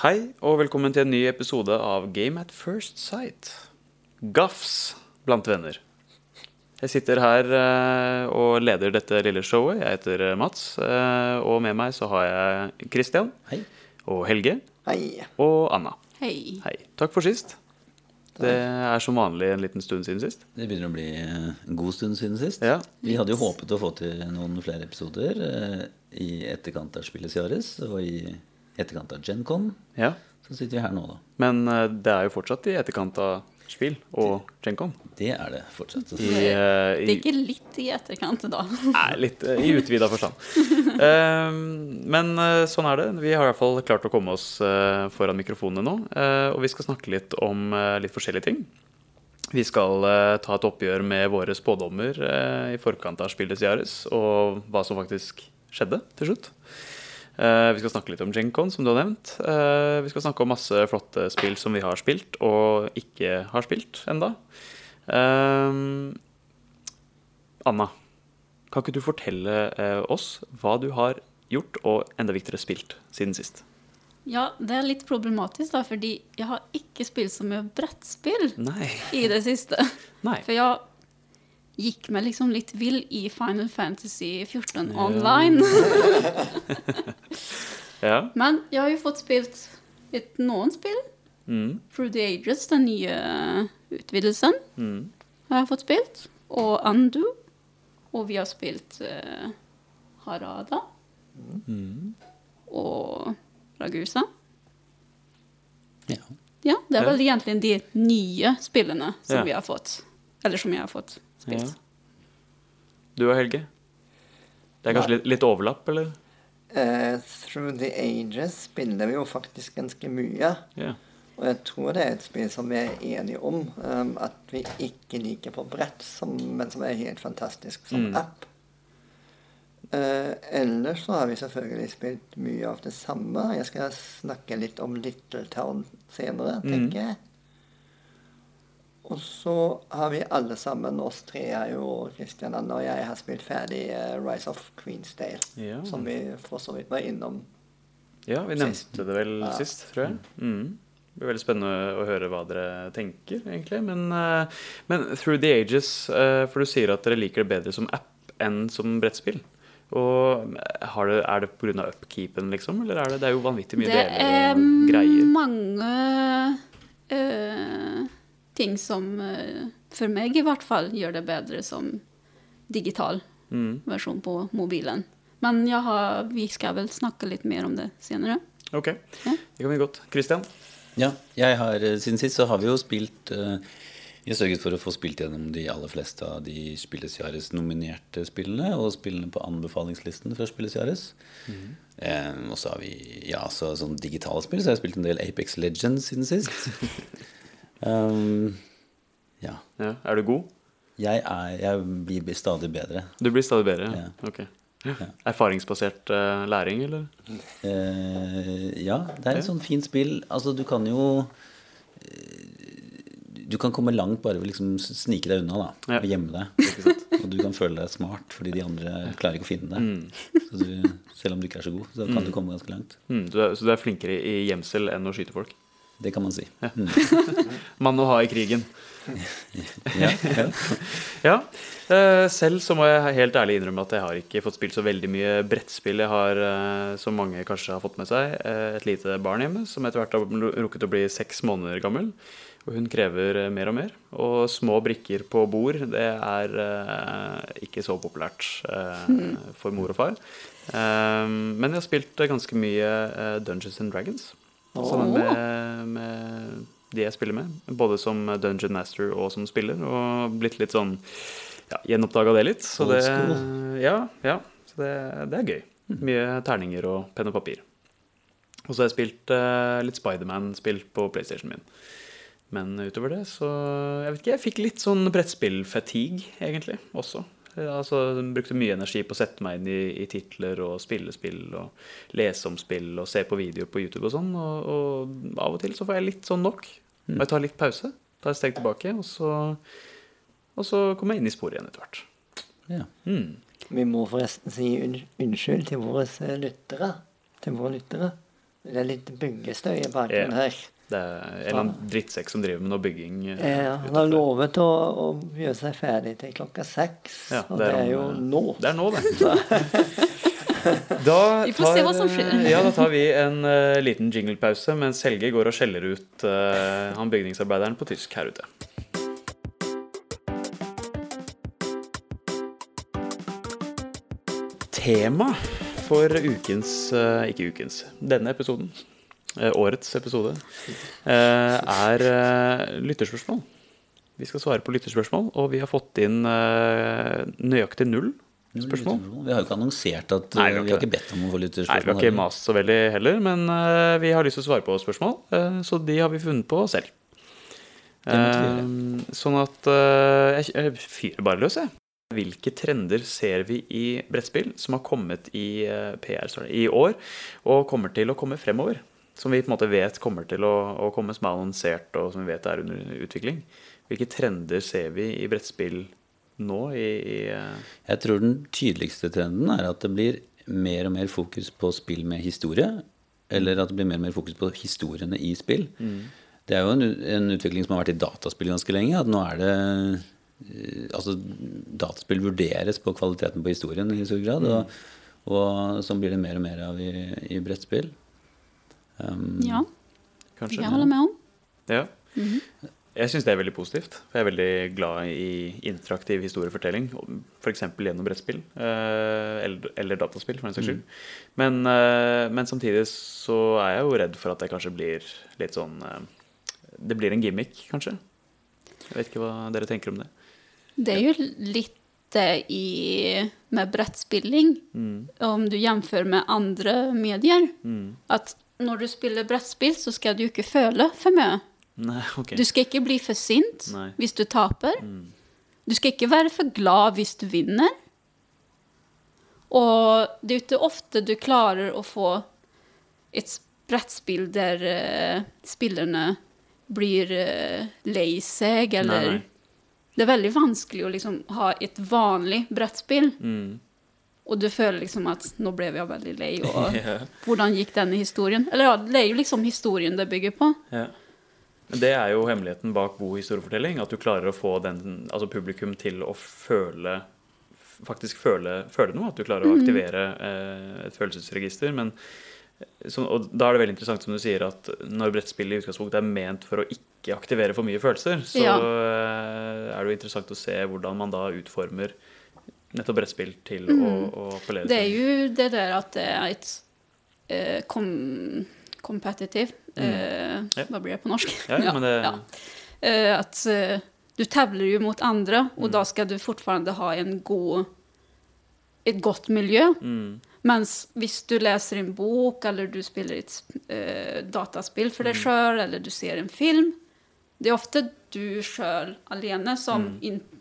Hei, og velkommen til en ny episode av Game at First Sight. Gaffs blant venner. Jeg sitter her og leder dette lille showet. Jeg heter Mats, og med meg så har jeg Christian. Hei. Og Helge. Hei. Og Anna. Hei. Hei. Takk for sist. Det er som vanlig en liten stund siden sist. Det begynner å bli en god stund siden sist. Ja. Vi hadde jo håpet å få til noen flere episoder i etterkant av Spilles Jares og i etterkant av GenCon. Ja. Så sitter vi her nå da. Men det er jo fortsatt i etterkant av Spill og GenCon. Det er det fortsatt. Det er ikke litt i etterkant da. Nei, litt i utvidet forstand. Men sånn er det. Vi har i hvert fall klart å komme oss foran mikrofonene nå. Og vi skal snakke litt om litt forskjellige ting. Vi skal ta et oppgjør med våre spådommer i forkant av Spilles Jares, og hva som faktisk skjedde til slutt. Vi skal snakke litt om GenCon, som du har nevnt. Vi skal snakke om masse flotte spill som vi har spilt og ikke har spilt enda. Anna, kan ikke du fortelle oss hva du har gjort og enda viktigere spilt siden sist? Ja, det er litt problematisk da, fordi jeg har ikke spilt så mye brettspill Nei. i det siste. Nei. For jeg gikk meg liksom litt vill i Final Fantasy 14 online. Ja. Men jeg har jo fått spilt noen spill. Through the Ages, den nye utvidelsen, har jeg fått spilt. Og Undo. Og vi har spilt Harada. Og Ragusa. Ja. Ja, det er vel egentlig de nye spillene som Ja. vi har fått. Eller som jeg har fått spilt. Ja. Du og Helge? Det er kanskje litt overlapp, eller? Through the Ages spiller vi jo faktisk ganske mye. Ja. Og jeg tror det er et spill som vi er enige om. At vi ikke liker på brett, men som er helt fantastisk som app. Ellers så har vi selvfølgelig spilt mye av det samme. Jeg skal snakke litt om Little Town senere, tenker jeg. Og så har vi alle sammen, oss tre er jo Christian, Anna og jeg, har spilt ferdig Rise of Queensdale. Ja. Som vi for så vidt var innom. Ja, vi nevnte det vel sist, tror jeg. Det blir veldig spennende å høre hva dere tenker, egentlig. Men Through the Ages, for du sier at dere liker det bedre som app enn som brettspill. Og er det på grunn av upkeepen, liksom? Eller er det er jo vanvittig mye deler og greier? Det er mange ting som for meg i hvert fall gjør det bedre som digital versjon på mobilen. Men vi skal vel snakke litt mer om det senere. Ok, det kan vi godt. Christian? Ja, siden sist så har vi jo spilt vi har sørget for å få spilt gjennom de aller fleste av de Spilles Jares nominerte spillene og spillene på anbefalingslisten fra Spilles Jares. Og så har vi sånn digitale spill, så jeg har spilt en del Apex Legends siden sist. Ja. Er du god? Jeg blir stadig bedre. Du blir stadig bedre, ja. Ja. Ok. Erfaringsbasert læring, eller? Ja, det er et sånn fint spill. Altså, du kan jo du kan komme langt bare ved liksom snike deg unna da, og gjemme deg. Og du kan føle deg smart, fordi de andre klarer ikke å finne deg. Så selv om du ikke er så god, så kan du komme ganske langt. Så du er flinkere i gjemsel enn å skyte folk? Det kan man si. Mann å ha i krigen. Ja. Selv så må jeg helt ærlig innrømme at jeg har ikke fått spilt så veldig mye brettspill. Jeg har, som mange kanskje har fått med seg, et lite barn hjemme, som etter hvert har rukket å bli 6 måneder gammel. Og hun krever mer og mer. Og små brikker på bord, det er ikke så populært for mor og far. Men jeg har spilt ganske mye Dungeons and Dragons. Sammen med de jeg spiller med. Både som Dungeon Master og som spiller. Og blitt litt sånn, gjenoppdaget det litt. Så det, så det er gøy. Mye terninger og penn og papir. Og så har jeg spilt litt Spider-Man-spill på PlayStation min. Men utover det, så jeg vet ikke, jeg fikk litt sånn brettspill-fatigue, egentlig, også. Altså, jeg brukte mye energi på å sette meg inn i titler og spille spill, og lese om spill, og se på videoer på YouTube og sånn, og av og til så får jeg litt sånn nok. Og jeg tar litt pause, tar et steg tilbake, og så kommer jeg inn i sporet igjen etter hvert. Ja. Vi må forresten si unnskyld til våre lyttere. Det er litt byggestøy i bakgrunnen her. Det er en eller annen drittsekk som driver med noe bygging. Han har lovet å gjøre seg ferdig til klokka 6, Ja, og det er jo nå. Det er nå, det. Vi får se hva som skjer. Ja, da tar vi en liten jinglepause mens Helge går og skjeller ut han bygningsarbeideren på tysk her ute. Tema for denne episoden, årets episode, er lytterspørsmål. Vi skal svare på lytterspørsmål, og vi har fått inn nøyaktig 0 spørsmål. Vi har jo ikke annonsert at Nei, vi har ikke bedt om å få lytterspørsmål. Nei, vi har ikke mast så veldig heller, men vi har lyst til å svare på spørsmål, så de har vi funnet på selv. Det måtte vi gjøre. Sånn at jeg fyrer bare løs, jeg. Hvilke trender ser vi i brettspill som har kommet i PR i år, og kommer til å komme fremover? Som vi på en måte vet kommer til å komme, som er annonsert, og som vi vet er under utvikling. Hvilke trender ser vi i brettspill nå? Jeg tror den tydeligste trenden er at det blir mer og mer fokus på spill med historie, eller at det blir mer og mer fokus på historiene i spill. Det er jo en utvikling som har vært i dataspill ganske lenge, at nå er det altså dataspill vurderes på kvaliteten på historien i stor grad, og sånn blir det mer og mer av i brettspill. Ja, Kanskje? jeg holder med om. Ja. Jeg synes det er veldig positivt, for jeg er veldig glad i interaktiv historiefortelling, for eksempel gjennom brettspill, eller dataspill for en saks skyld. Men samtidig så er jeg jo redd for at det kanskje blir litt sånn, det blir en gimmick kanskje. Jeg vet ikke hva dere tenker om det. Det er jo litt med brettspilling, om du jämför med andre medier, at når du spiller brettspill så skal du ikke føle for mye. Nei, ok. Du skal ikke bli for sint hvis du taper. Du skal ikke være for glad hvis du vinner. Og det er ikke ofte du klarer å få et brettspill der spillerne blir lei seg, eller Nei. Det er veldig vanskelig å liksom ha et vanlig brettspill. Og du føler liksom at nå ble jeg veldig lei, og hvordan gikk denne historien? Eller ja, det er jo liksom historien det bygger på. Ja. Det er jo hemmeligheten bak god historiefortelling, at du klarer å få publikum til å faktisk føle noe, at du klarer å aktivere et følelsesregister, men og da er det veldig interessant som du sier at når brettspill i utgangspunktet er ment for å ikke aktivere for mye følelser, så er det jo interessant å se hvordan man da utformer nettopp brettspill til å appellere. Det er jo det der at det er et kompetitiv, hva blir det på norsk? Men det... At du tävlar ju mot andra, och då ska du fortfarande ha ett gott miljö. Men hvis du läser en bok eller du spelar ett dataspel för dig själv, eller du ser en film, det är ofta du själv alene som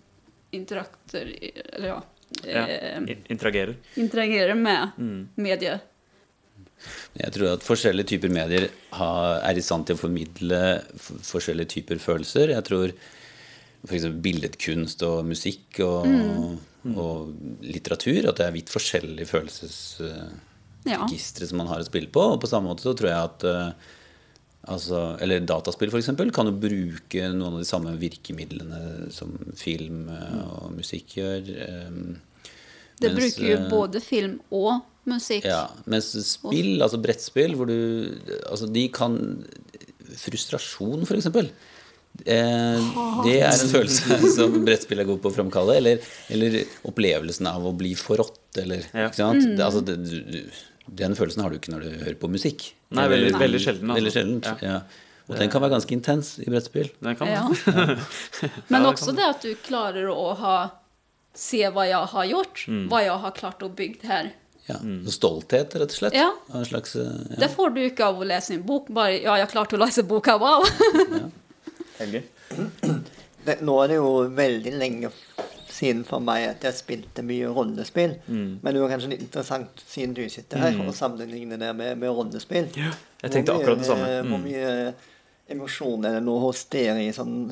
interagerer med medier. Jeg tror at forskjellige typer medier er i stand til å formidle forskjellige typer følelser. Jeg tror for eksempel billedkunst og musikk og litteratur, at det er vidt forskjellige følelsesregistre som man har å spille på. Og på samme måte så tror jeg at eller dataspill for eksempel kan jo bruke noen av de samme virkemidlene som film og musikk gjør. Det bruker jo både film og musikk. Ja, mens spill, altså brettspill, hvor de kan frustrasjon for eksempel. Det er en følelse som brettspill er god på å fremkalle, eller opplevelsen av å bli forrådt, eller, ikke sant? Den følelsen har du ikke når du hører på musikk. Nei, veldig sjelden. Altså. Veldig sjelden, ja. Og den kan være ganske intens i brettspill. Den kan. Men også det at du klarer å se hva jeg har gjort, hva jeg har klart å bygge her. Ja, stolthet rett og slett. Ja. En slags, Det får du ikke av å lese en bok, bare, jeg har klart å lese boka, wow! Helge? Nå er det jo veldig lenge siden for meg at jeg spilte mye rollespill. Men det var kanskje litt interessant siden du sitter her og sammenligner det med rollespill. Ja, jeg tenkte akkurat det samme. Hvor mye emosjon er det nå hos dere i sånn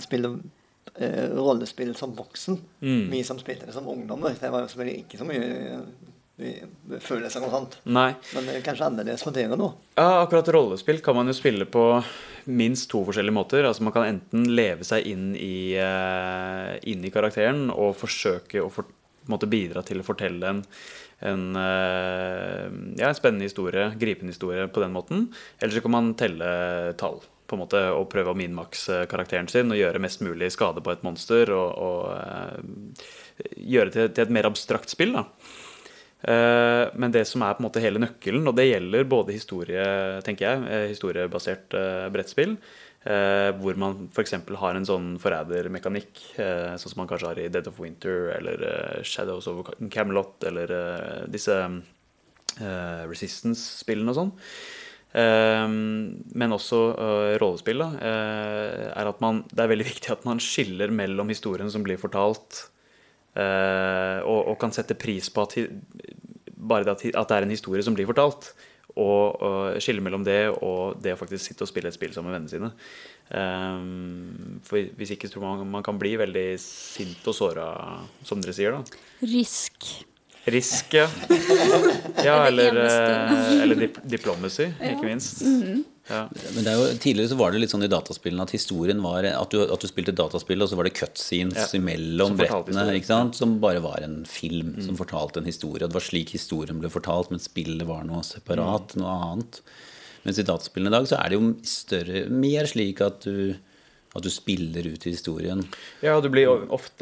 rollespill som voksen? Vi som spilte det som ungdommer. Det var jo selvfølgelig ikke så mye føle seg noe sånt. Nei. Men det er kanskje annerledes for dere nå. Ja, akkurat rollespill kan man jo spille på minst 2 forskjellige måter. Altså man kan enten leve seg inn i karakteren og forsøke å bidra til å fortelle en spennende historie, gripende historie på den måten. Eller så kan man telle tall på en måte, og prøve å minmakse karakteren sin og gjøre mest mulig skade på et monster og gjøre det til et mer abstrakt spill da. Men det som på en måte hele nøkkelen, og det gjelder både historie, tenker jeg, historiebasert brettspill, hvor man for eksempel har en sånn forrædermekanikk, sånn som man kanskje har i Dead of Winter eller Shadows of Camelot eller disse Resistance-spillene og sånn. Men også rollespill da, at det veldig viktig at man skiller mellom historien som blir fortalt og kan sette pris på at bare at det en historie som blir fortalt, og skille mellom det og det å faktisk sitte og spille et spill sammen med vennene sine. For hvis ikke tror man kan bli veldig sint og såret, som dere sier da. Risk, ja. Ja, eller diplomacy, ikke minst. Ja. Men tidligere så var det litt sånn i dataspillene at historien var at du spilte dataspill, og så var det cutscenes imellom brettene, ikke sant? Som bare var en film som fortalte en historie. Det var slik historien ble fortalt, men spillet var noe separat, noe annet. Mens i dataspillene i dag så det jo mer slik at du spiller ut i historien. Ja, du blir ofte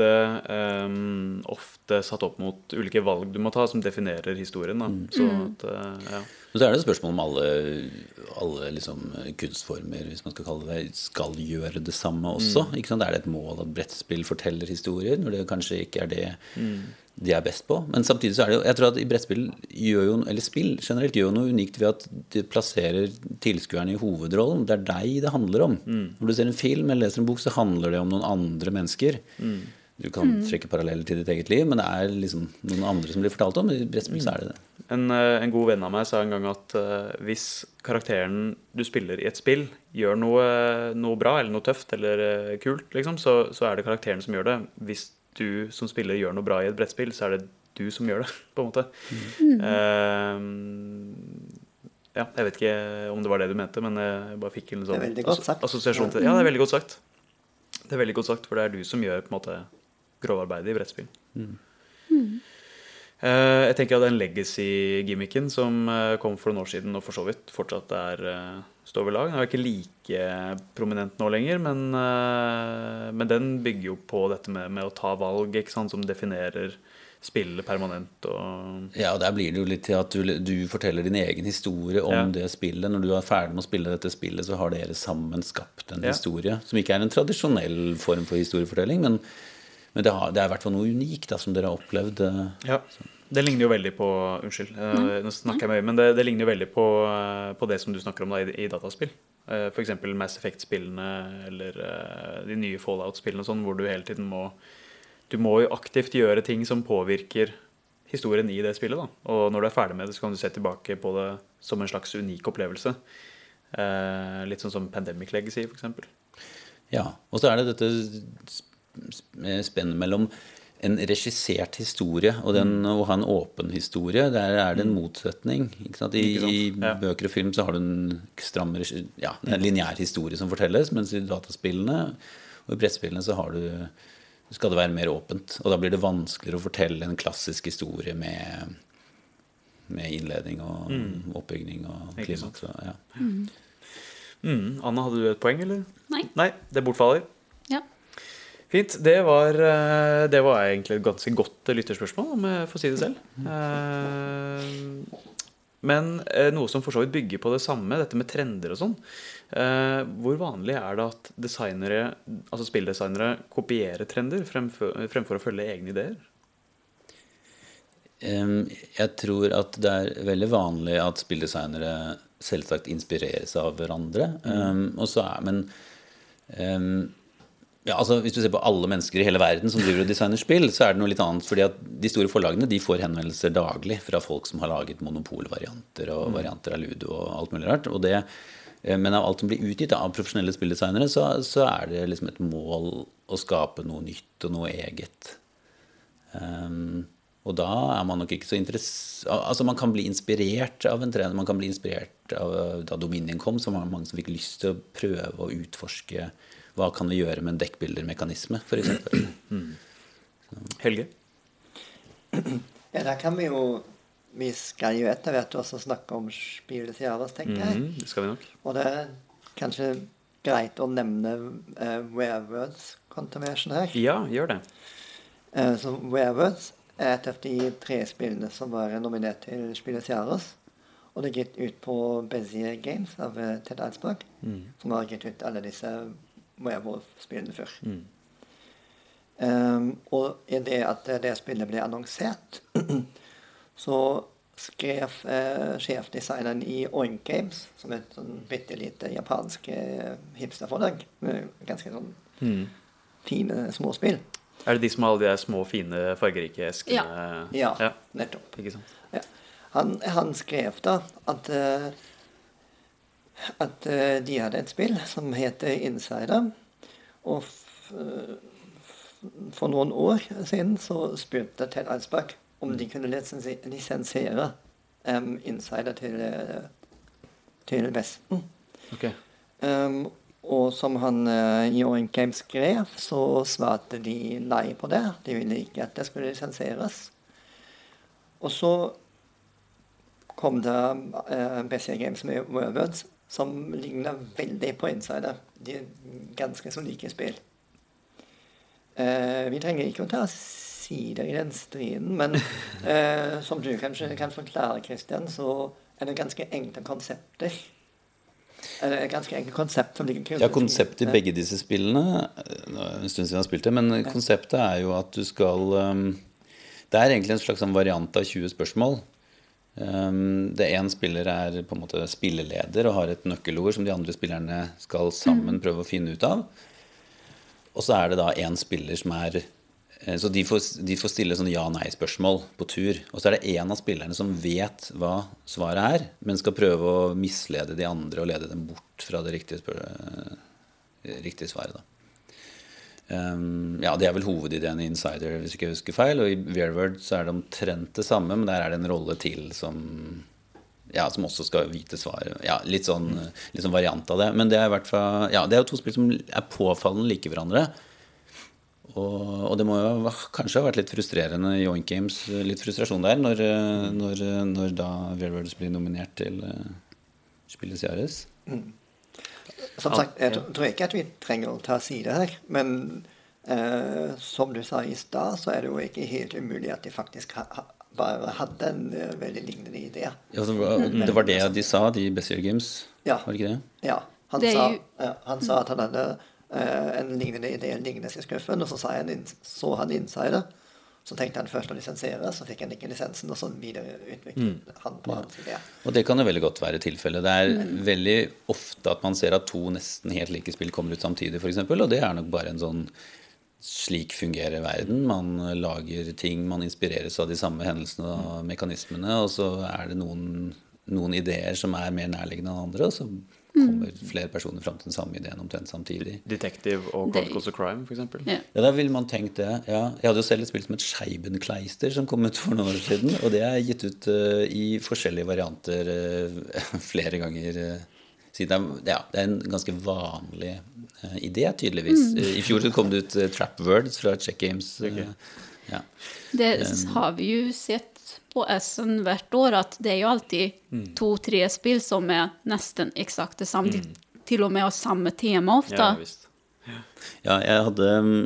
satt opp mot ulike valg du må ta som definerer historien da. Så ja. Og så det spørsmål om alle liksom kunstformer, hvis man skal kalle det, skal gjøre det samme også. Ikke sant? Det et mål at brettspill forteller historier, når det kanskje ikke det de best på. Men samtidig så det jo, jeg tror at i brettspill eller spill generelt gjør noe unikt ved at det plasserer tilskuerne i hovedrollen. Det deg det handler om. Når du ser en film eller leser en bok, så handler det om noen andre mennesker. Du kan trekke paralleller til ditt eget liv, men det liksom noen andre som blir fortalt om. I brettspill så det. En god venn av meg sa en gang at hvis karakteren du spiller i et spill gjør noe bra, eller noe tøft, eller kult, liksom, så det karakteren som gjør det. Hvis du som spiller gjør noe bra i et brettspill, så det du som gjør det, på en måte. Ja, jeg vet ikke om det var det du mente, men jeg bare fikk en sånn assosiasjon til det. Ja, det veldig godt sagt. Det veldig godt sagt, for det du som gjør på en måte grovarbeidet i brettspill. Jeg tenker at den legacy-gimmicken som kom for noen år siden og for så vidt fortsatt står ved lag, den ikke like prominent nå lenger, men den bygger jo på dette med å ta valg, ikke sant, som definerer spillet permanent. Ja, og der blir det jo litt til at du forteller din egen historie om det spillet. Når du ferdig med å spille dette spillet, så har dere sammen skapt en historie, som ikke en tradisjonell form for historiefortelling, men det i hvert fall noe unikt da, som dere har opplevd. Ja, det ligner jo veldig på, unnskyld, nå snakker jeg med, men det ligner jo veldig på det som du snakker om da, i dataspill. For eksempel Mass Effect-spillene, eller de nye Fallout-spillene, sånn, hvor du hele tiden du må jo aktivt gjøre ting som påvirker historien i det spillet da. Og når du ferdig med det, så kan du se tilbake på det som en slags unik opplevelse. Litt sånn som Pandemic Legacy, for eksempel. Ja, og så det dette spennet mellom en regissert historie og å ha en åpen historie. Der det en motsetning, ikke sant? I bøker og film så har du en lineær historie som fortelles, mens i dataspillene og i brettspillene så skal det være mer åpent, og da blir det vanskeligere å fortelle en klassisk historie med innledning og oppbygning og klimaks. Ja. Anna, hadde du et poeng, eller? Nei, det bortfaller. Ja. Fint, det var egentlig et ganske godt lytterspørsmål, om jeg får si det selv. Men noe som for så vidt bygger på det samme, dette med trender og sånn. Hvor vanlig det at designere, altså spilldesignere, kopierer trender fremfor å følge egne ideer? Jeg tror at det veldig vanlig at spilldesignere selvsagt inspireres av hverandre. Altså, hvis du ser på alle mennesker i hele verden som driver og designer spill, så det noe litt annet, fordi at de store forlagene de får henvendelser daglig fra folk som har laget monopolvarianter og varianter av Ludo og alt mulig rart. Men av alt som blir utgitt av profesjonelle spilldesignere, så det et mål å skape noe nytt og noe eget. Og da man nok ikke så altså man kan bli inspirert av en trener, man kan bli inspirert av da Dominion kom, så var det mange som fikk lyst til å prøve å utforske hva kan vi gjøre med en dekkbildermekanisme, for eksempel. Helge? Ja, der kan vi skal jo etter hvert også snakke om Spieles Jahres, tenker jeg. Det skal vi nok. Og det kanskje greit å nevne Werewords-kontroversen her. Ja, gjør det. Så Werewords et av de 3 spillene som var nominert til Spieles Jahres. Og det er gitt ut på Bezier Games av Ted Alsberg, som har gitt ut alle disse Werewolf-spillene før. Og i det at det spillet ble annonsert, så skrev sjefdesigneren i Oink Games, som et sånn bittelite japansk hipsterforlag, med ganske sånn fine småspill. Er det de som har alle de der små, fine, fargerike eskene? Ja, nettopp. Ikke sant? Ja. Han skrev da at de hadde et spill som heter Insider, og for noen år siden så spurte Ted Alsberg om de kunne lisensiere Insider til Vesten. Ok. Og som han i Oink Games skrev, så svarte de nei på det. De ville ikke at det skulle lisenseres. Og så kom det Bezier Games med Werewolves, som ligner veldig på Insider. De er ganske så like spill. Vi trenger ikke å ta sider i den striden, men som du kanskje kan forklare, Christian, så er det ganske enkle konsepter. Et ganske enkelt konsept som ligger... Ja, konseptet i begge disse spillene, en stund siden jeg har spilt det, men konseptet er jo at du skal... Det er egentlig en slags variant av 20 spørsmål. Det en spiller er på en måte spilleleder og har et nøkkelord som de andre spillerne skal sammen prøve å finne ut av. Og så er det da en spiller som er... Så de får stille sånne ja-nei-spørsmål på tur. Og så er det en av spillerne som vet hva svaret er, men skal prøve å mislede de andre og lede dem bort fra det riktige svaret. Da. Ja, det er vel hovedideen i Insider, hvis ikke jeg husker feil. Og i Weirwood så er det omtrent det samme, men der er det en rolle til som også skal vite svaret. Ja, litt sånn variant av det. Men det er, det er jo 2 spill som er påfallende like hverandre. Og det må jo kanskje ha vært litt frustrerende i Oink Games, litt frustrasjon der, når da Werewords blir nominert til Spieles Jahres. Som sagt, jeg tror ikke at vi trenger å ta side her, men som du sa i stad, så er det jo ikke helt umulig at de faktisk bare hadde en veldig lignende idé. Ja, det var det de sa, de Bezier Games, var det ikke det? Ja, han sa at han hadde en lignende idé, en lignende i skuffen, og så han Insider, så tenkte han først å lisensere, så fikk han ikke lisensen, og så videre utviklet han på hans idé. Og det kan jo veldig godt være tilfellet. Det er veldig ofte at man ser at 2 nesten helt like spill kommer ut samtidig, for eksempel, og det er nok bare en sånn slik fungerer verden. Man lager ting, man inspireres av de samme hendelsene og mekanismene, og så er det noen ideer som er mer nærliggende enn andre, og så kommer flere personer frem til den samme ideen omtrent samtidig. Detective og Chronicles of Crime, for eksempel. Ja, da ville man tenkt det. Ja. Jeg hadde jo selv et spill som et Scheibenkleister som kom ut for noen år siden, og det er gitt ut i forskjellige varianter flere ganger siden. Ja, det er en ganske vanlig idé, tydeligvis. I fjor så kom det ut Trap Words fra Check Games. Okay. Ja. Det har vi jo sett på Essen hvert år, at det er jo alltid 2-3 spill som er nesten eksakt det samme, til og med har samme tema ofte. Ja, visst. Ja, jeg hadde,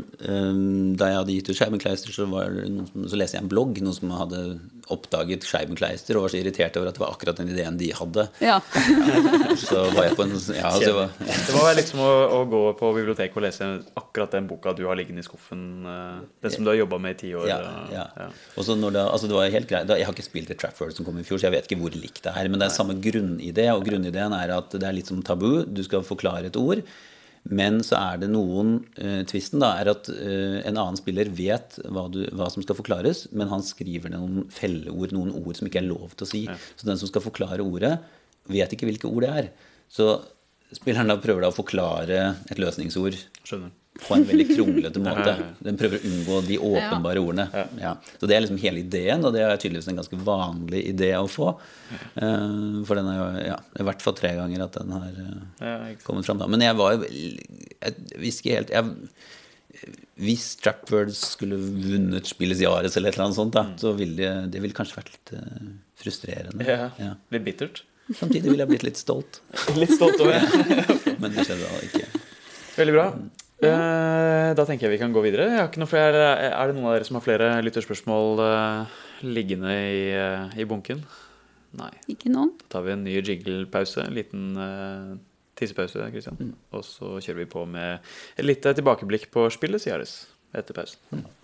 da jeg hadde gitt ut Scheibenkleister, så leste jeg en blogg, noen som hadde oppdaget Scheibenkleister og var så irritert over at det var akkurat den ideen de hadde. Ja. Så var jeg på en... Ja, det må være litt som å gå på biblioteket og lese akkurat den boka du har liggende i skuffen, den som du har jobbet med i 10 år. Ja. Og så når det var helt greit, jeg har ikke spilt et Trap World som kom i fjor, så jeg vet ikke hvor likt det er, men det er samme grunnidé, og grunnideen er at det er litt som tabu, du skal forklare et ord, men så er det tvisten da, er at en annen spiller vet hva som skal forklares, men han skriver noen felleord, noen ord som ikke er lov til å si. Så den som skal forklare ordet, vet ikke hvilke ord det er. Så spilleren da prøver da å forklare et løsningsord. Skjønner. på en veldig kronglete måte. Den prøver å unngå de åpenbare ordene. Ja. Så det er liksom hele ideen, og det er tydeligvis en ganske vanlig idé å få. For den er jo, i hvert fall 3 ganger at den har kommet frem da. Men jeg visste ikke helt... hvis Trapwords skulle vunnet Spilles Jares eller et eller annet sånt da, så ville det ville kanskje vært litt frustrerende. Ja, litt bittert. Samtidig ville jeg blitt litt stolt. Litt stolt over det. Men det skjedde da ikke. Veldig bra. Da tenker jeg vi kan gå videre. Jeg har ikke noe flere. Er det noen av dere som har flere lytterspørsmål liggende i bunken? Nei. Ikke noen. Da tar vi en ny jinglepause, en liten tissepause, Kristian. Og så kjører vi på med et lite tilbakeblikk på Spilles Jares etter pausen.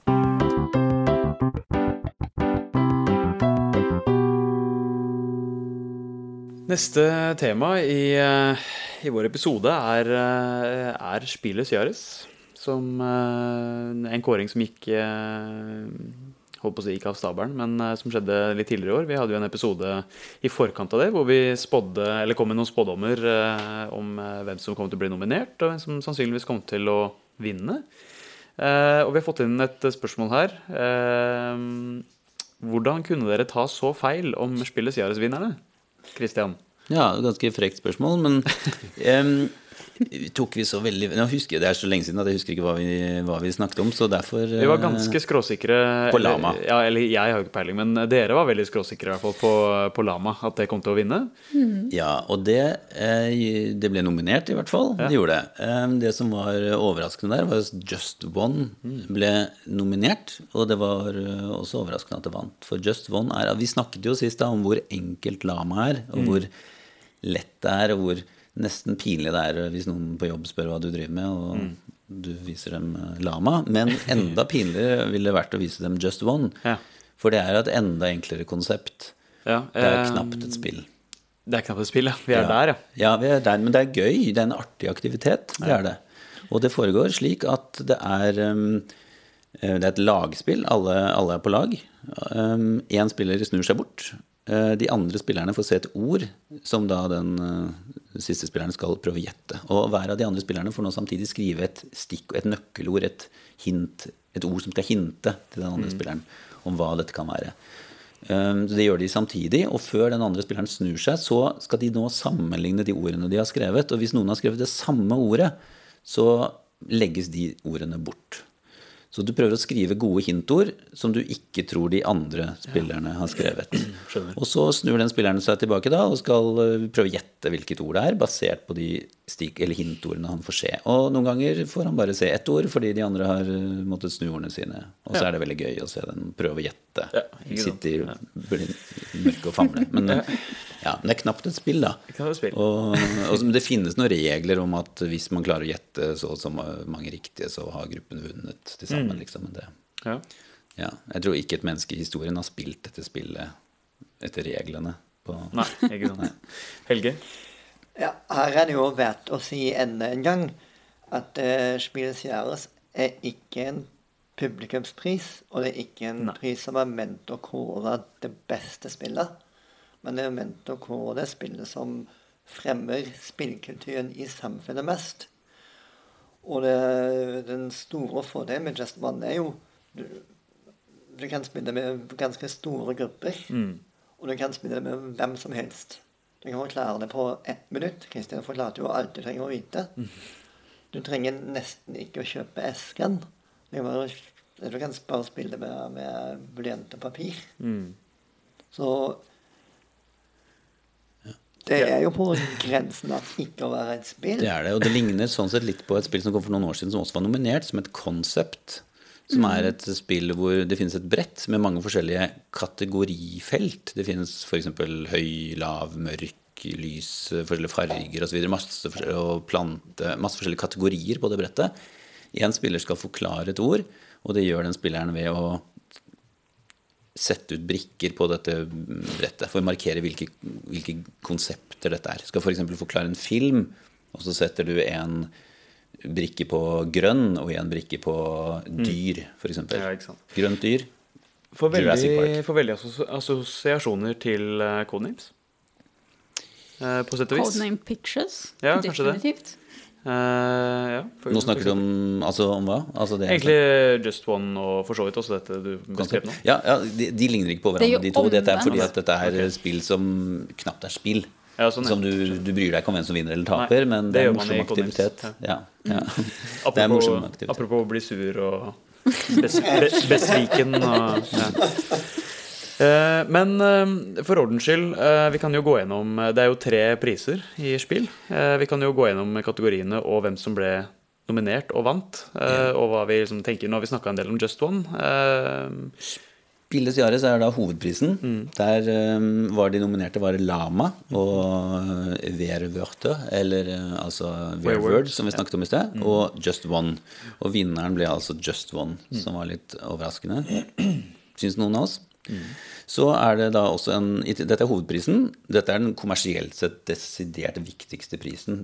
Neste tema i vår episode er Spilles Jares, som en kåring som gikk holdt på å si ikke av stabelen, men som skjedde litt tidligere i år. Vi hadde jo en episode i forkant av det, hvor vi kom med noen spådommer om hvem som kom til å bli nominert, og hvem som sannsynligvis kom til å vinne. Og vi har fått inn et spørsmål her. Hvordan kunne dere ta så feil om Spilles Jares-vinnerne? Kristian? Ja, ganske frekt spørsmål, men tok vi så veldig... Nå husker jeg, det så lenge siden at jeg husker ikke hva vi snakket om, så derfor... Vi var ganske skråsikre... På Lama. Eller jeg har jo ikke peiling, men dere var veldig skråsikre i hvert fall på Lama, at det kom til å vinne. Ja, og det ble nominert i hvert fall, det gjorde det. Det som var overraskende der var at Just One ble nominert, og det var også overraskende at det vant. For Just One vi snakket jo sist da om hvor enkelt Lama og hvor lett det og hvor nesten pinlig det hvis noen på jobb spør hva du driver med, og du viser dem Lama. Men enda pinligere ville det vært å vise dem Just One. For det et enda enklere konsept. Det knapt et spill. Det knapt et spill, ja. Vi der, ja. Ja, vi der, men det gøy. Det en artig aktivitet, det det. Og det foregår slik at det et lagspill. Alle på lag. En spiller snur seg bort. De andre spillerne får se et ord som da den siste spilleren skal prøve å gjette. Og hver av de andre spillerne får nå samtidig skrive et nøkkelord, et hint, et ord som skal hinte til den andre spilleren om hva dette kan være. Det gjør de samtidig, og før den andre spilleren snur seg, så skal de nå sammenligne de ordene de har skrevet. Og hvis noen har skrevet det samme ordet, så legges de ordene bort. Så du prøver å skrive gode hintord som du ikke tror de andre spillerne har skrevet. Og så snur den spilleren seg tilbake da, og skal prøve å gjette hvilket ord det basert på de hintordene han får se. Og noen ganger får han bare se ett ord, fordi de andre har måttet snu ordene sine. Og så det veldig gøy å se den prøve å gjette. Sitte i mørke og famle. Men det knapt et spill da. Og det finnes noen regler om at hvis man klarer å gjette så mange riktige, så har gruppen vunnet til sammen, liksom. Men jeg tror ikke et menneske i historien har spilt dette spillet etter reglene. Nei, ikke sant. Helge? Ja, her det jo verdt å si enda en gang at Spilles Jares ikke en publikumspris, og det ikke en pris som ment å kåre det beste spillet, men det ment å kåre det spillet som fremmer spillkulturen i samfunnet mest. Og den store fordelen med Just One jo du kan spille med ganske store grupper, og du kan spille med hvem som helst. Du kan forklare det på 1 minutt. Kristian forklarte jo alt du trenger å vite. Du trenger nesten ikke å kjøpe esken. Du kan bare spille med blyant og papir. Så det jo på grensen at ikke å være et spill. Det det, og det ligner sånn sett litt på et spill som kom for noen år siden, som også var nominert som et konsept, som et spill hvor det finnes et brett med mange forskjellige kategorifelt. Det finnes for eksempel høy, lav, mørk, lys, forskjellige farger og så videre, masse forskjellige kategorier på det brettet. En spiller skal forklare et ord, og det gjør den spilleren ved å sette ut brikker på dette brettet for å markere hvilke konsepter dette Skal for eksempel forklare en film, og så setter du en brikke på grønn og en brikke på dyr, for eksempel. Grønt dyr. For veldig assosiasjoner til Codenames, på sett og vis. Codename Pictures, ja, definitivt. Ja, Nå snakker du om, om hva? Altså det egentlig Just One og for så vidt også dette du beskrev nå. Ja, de ligner ikke på Det er hverandre, jo de to. Dette er fordi omvendt. at dette er spill som knapt er spill. Ja, sånn, Som du bryr deg ikke om hvem som vinner eller taper, Nei, men det det er gjør en man i morsom aktivitet. Codenames, Ja, ja. Det er en morsom aktivitet. Apropos å bli sur og besviken og, ja. Men for ordens skyld, vi kan jo gå gjennom, det er jo 3 priser i spill. Vi kan jo gå gjennom kategoriene og hvem som ble nominert og vant, og hva vi liksom tenker. Nå har vi snakket en del om Just One. Spillets Jares er da hovedprisen. Der var de nominerte var Lama og Werwörter, eller altså Wereword, som vi snakket om i sted, og Just One. Og vinneren ble altså Just One, som var litt overraskende. Synes noen av oss. Så er det da også dette er hovedprisen. Dette er den kommersielt sett desidert viktigste prisen.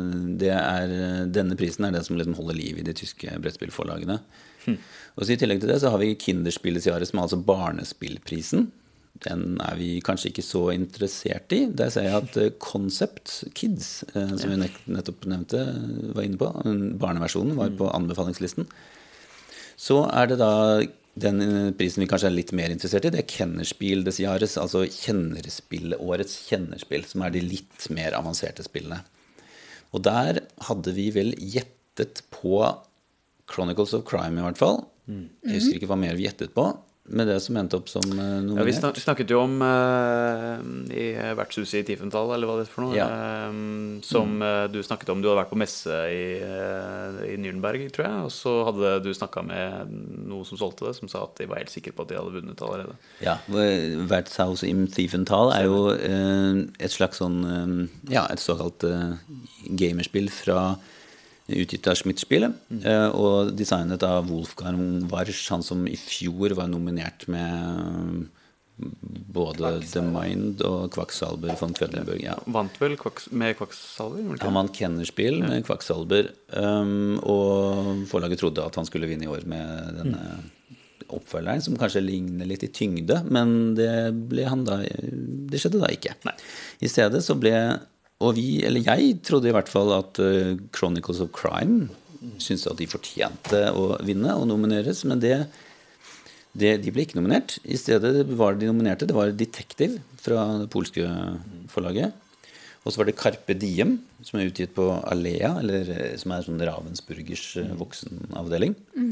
Denne prisen er den som liksom holder liv i de tyske brettspillforlagene. Og så i tillegg til det så har vi Kinderspillets Jares, som er altså barnespillprisen. Den er vi kanskje ikke så interessert i. Der ser jeg at Concept Kids, som vi nettopp nevnte, var inne på, barneversjonen var på anbefalingslisten. Så er det da den prisen vi kanskje er litt mer interessert i, det er Kennerspiel des Jahres, altså årets kjennerspill, som er de litt mer avanserte spillene. Og der hadde vi vel gjettet på Chronicles of Crime i hvert fall. Jeg husker ikke hva mer vi gjettet på, med det som endte opp som nominert. Ja, vi snakket jo om i vertshuset i Tiefenthal, eller hva det er for noe, som du snakket om. Du hadde vært på messe i Nürnberg, tror jeg, og så hadde du snakket med noe som solgte det, som sa at de var helt sikre på at de hadde vunnet allerede. Ja, vertshuset i Tiefenthal er jo et slags sånn, et såkalt gamerspill fra utgitt av Schmidt-spillet, og designet av Wolfgang Warsch, han som i fjor var nominert med både The Mind og Quacksalber von Quedlinburg. Ja. Vant vel med Quacksalber? Han vant Kennerspiel med Quacksalber, og forlaget trodde at han skulle vinne i år med denne oppfølgeren, som kanskje ligner litt i tyngde, men det skjedde da ikke. Nei. I stedet så ble og jeg trodde i hvert fall at Chronicles of Crime syntes at de fortjente å vinne og nomineres, men de ble ikke nominert. I stedet var de nominerte, det var Detective fra det polske forlaget, og så var det Carpe Diem, som er utgitt på Alea, eller som er sånn Ravensburgers voksenavdeling,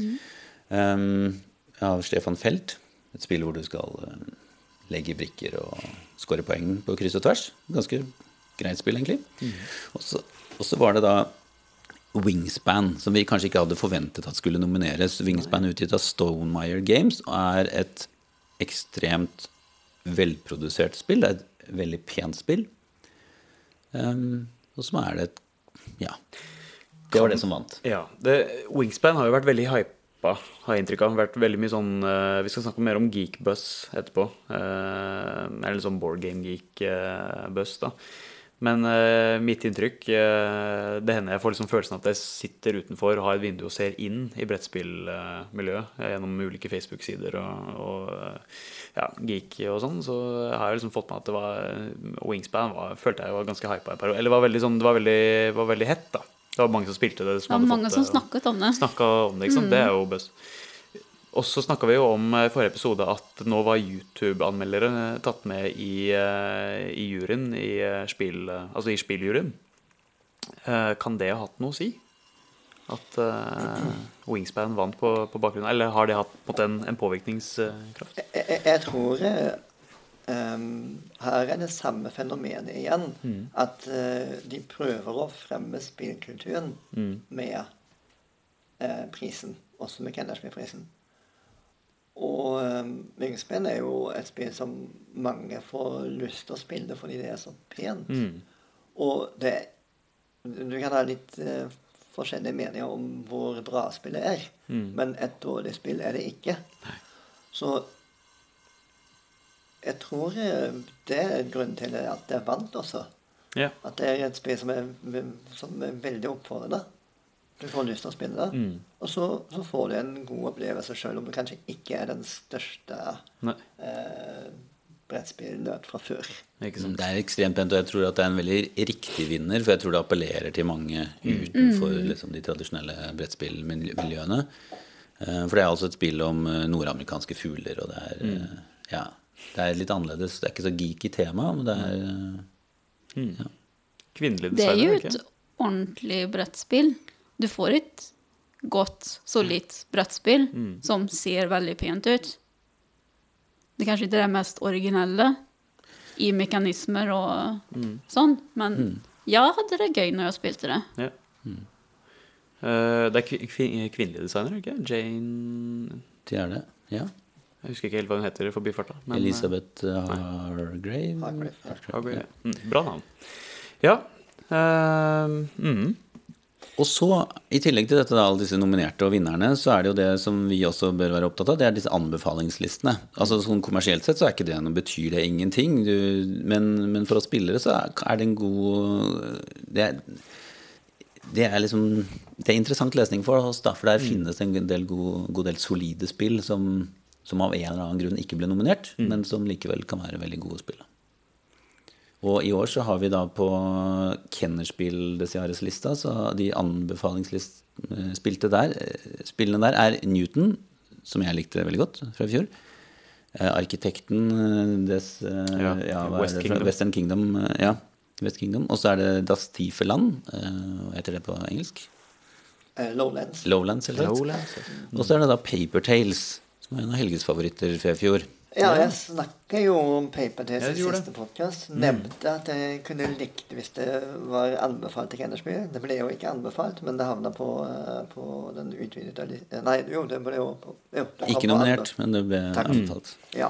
av Stefan Feld, et spill hvor du skal legge brikker og score poeng på kryss og tvers. Ganske greit spill egentlig. Og så var det da Wingspan, som vi kanskje ikke hadde forventet at skulle nomineres. Wingspan utgitt av Stonemaier Games er et ekstremt velprodusert spill. Det er et veldig pent spill. Og så er det det var det som vant. Ja, Wingspan har jo vært veldig hypa, har jeg inntrykk av. Vært veldig mye sånn, vi skal snakke mer om Geek Buzz etterpå. Eller sånn Board Game Geek Buzz da. Men mitt inntrykk, det hender jeg får liksom følelsen at jeg sitter utenfor og har et vindu og ser inn i brettspillmiljøet gjennom ulike Facebook-sider og geek og sånn, så har jeg liksom fått med at det var Wingspan følte jeg var ganske hypa eller det var veldig hett da. Det var mange som spilte det. Det var mange som snakket om det. Ikke sant? Det er jo buzz. Og så snakket vi jo om i forrige episode at nå var YouTube-anmeldere tatt med i juryen, altså i spilljuryen. Kan det ha hatt noe å si? At Wingspan vant på bakgrunnen, eller har det hatt en påvirkningskraft? Jeg tror her er det samme fenomenet igjen, at de prøver å fremme spillkulturen med prisen, også med Kennerspielprisen. Og Wingspan er jo et spill som mange får lyst til å spille fordi det er så pent. Og du kan ha litt forskjellige meninger om hvor bra spillet er, men et dårlig spill er det ikke. Så jeg tror det er en grunn til at det er vant også. Ja. At det er et spill som er veldig oppfordrende. Du får lyst til å spille det, og så får du en god opplevelse selv om du kanskje ikke er den største brettspillnød fra før. Ikke sant? Det er ekstremt pent, og jeg tror at det er en veldig riktig vinner, for jeg tror det appellerer til mange utenfor liksom, de tradisjonelle brettspillmiljøene. For det er altså et spill om nordamerikanske fugler, og det er litt annerledes. Det er ikke så geeky tema, men det er Kvinnelig Det er designer, jo ikke? et ordentlig brettspill. Du får et godt, solid brettspill som ser veldig pent ut. Det er kanskje ikke det mest originelle i mekanismer og sånn, men jeg hadde det gøy når jeg spilte det. Ja. Det er kvinnelig designer, ikke? Jane... det er det, ja. Jeg husker ikke helt hva hun heter forbi farta. Men, Elizabeth Hargrave. Hargrave, ja. Bra navn. Ja. Og så, i tillegg til dette, da, alle disse nominerte og vinnerne, så er det jo det som vi også bør være opptatt av, det er disse anbefalingslistene. Altså sånn kommersielt sett så er ikke det noe, betyr det ingenting, men for oss spillere så er det en god, det er liksom, det er interessant lesning for oss da, for der finnes en god del solide spill som av en eller annen grunn ikke ble nominert, men som likevel kan være veldig gode spill. Og i år så har vi da på Kennerspiel Desiares lista, så de anbefalingsspillene der er Newton, som jeg likte veldig godt fra i fjor. Arkitekten Western Kingdom, West Kingdom. Og så er det Das tiefe Land, hva heter det på engelsk? Lowlands. Lowlands, og så er det da Paper Tales, som er en av Helges favoritter fra i fjor. Ja, jeg snakket jo om Paper Tales i siste podcast. Nevnte at jeg kunne likt hvis det var anbefalt til Kennerspiel. Det ble jo ikke anbefalt, men det havnet på den utvidede... Nei, jo, det ble jo... Ikke nominert, men det ble anbefalt. Ja.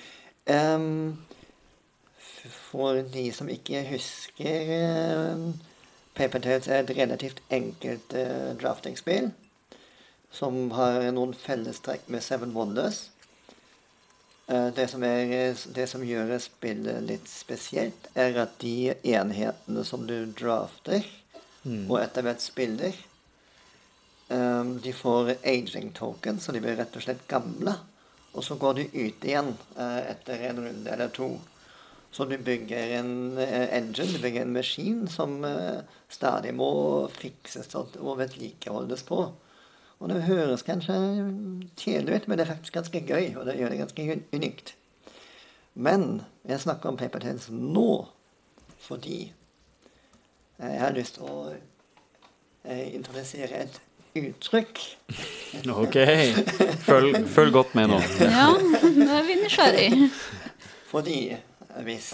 For de som ikke husker, Paper Tales er et relativt enkelt drafting-spill, som har noen fellestrekk med Seven Wonders. Det som gjør spillet litt spesielt, er at de enhetene som du drafter, og etter hvert spiller, de får aging token, så de blir rett og slett gamle. Og så går de ut igjen etter en runde eller to. Så du bygger en engine, du bygger en maskin som stadig må fikses og vedlikeholdes på. Og det høres kanskje kjedelig ut, men det er faktisk ganske gøy, og det gjør det ganske unikt. Men jeg snakker om Paper Tales nå, fordi jeg har lyst til å introdusere et uttrykk. Ok, følg godt med nå. Ja, da er vi nysgjerrig. Fordi hvis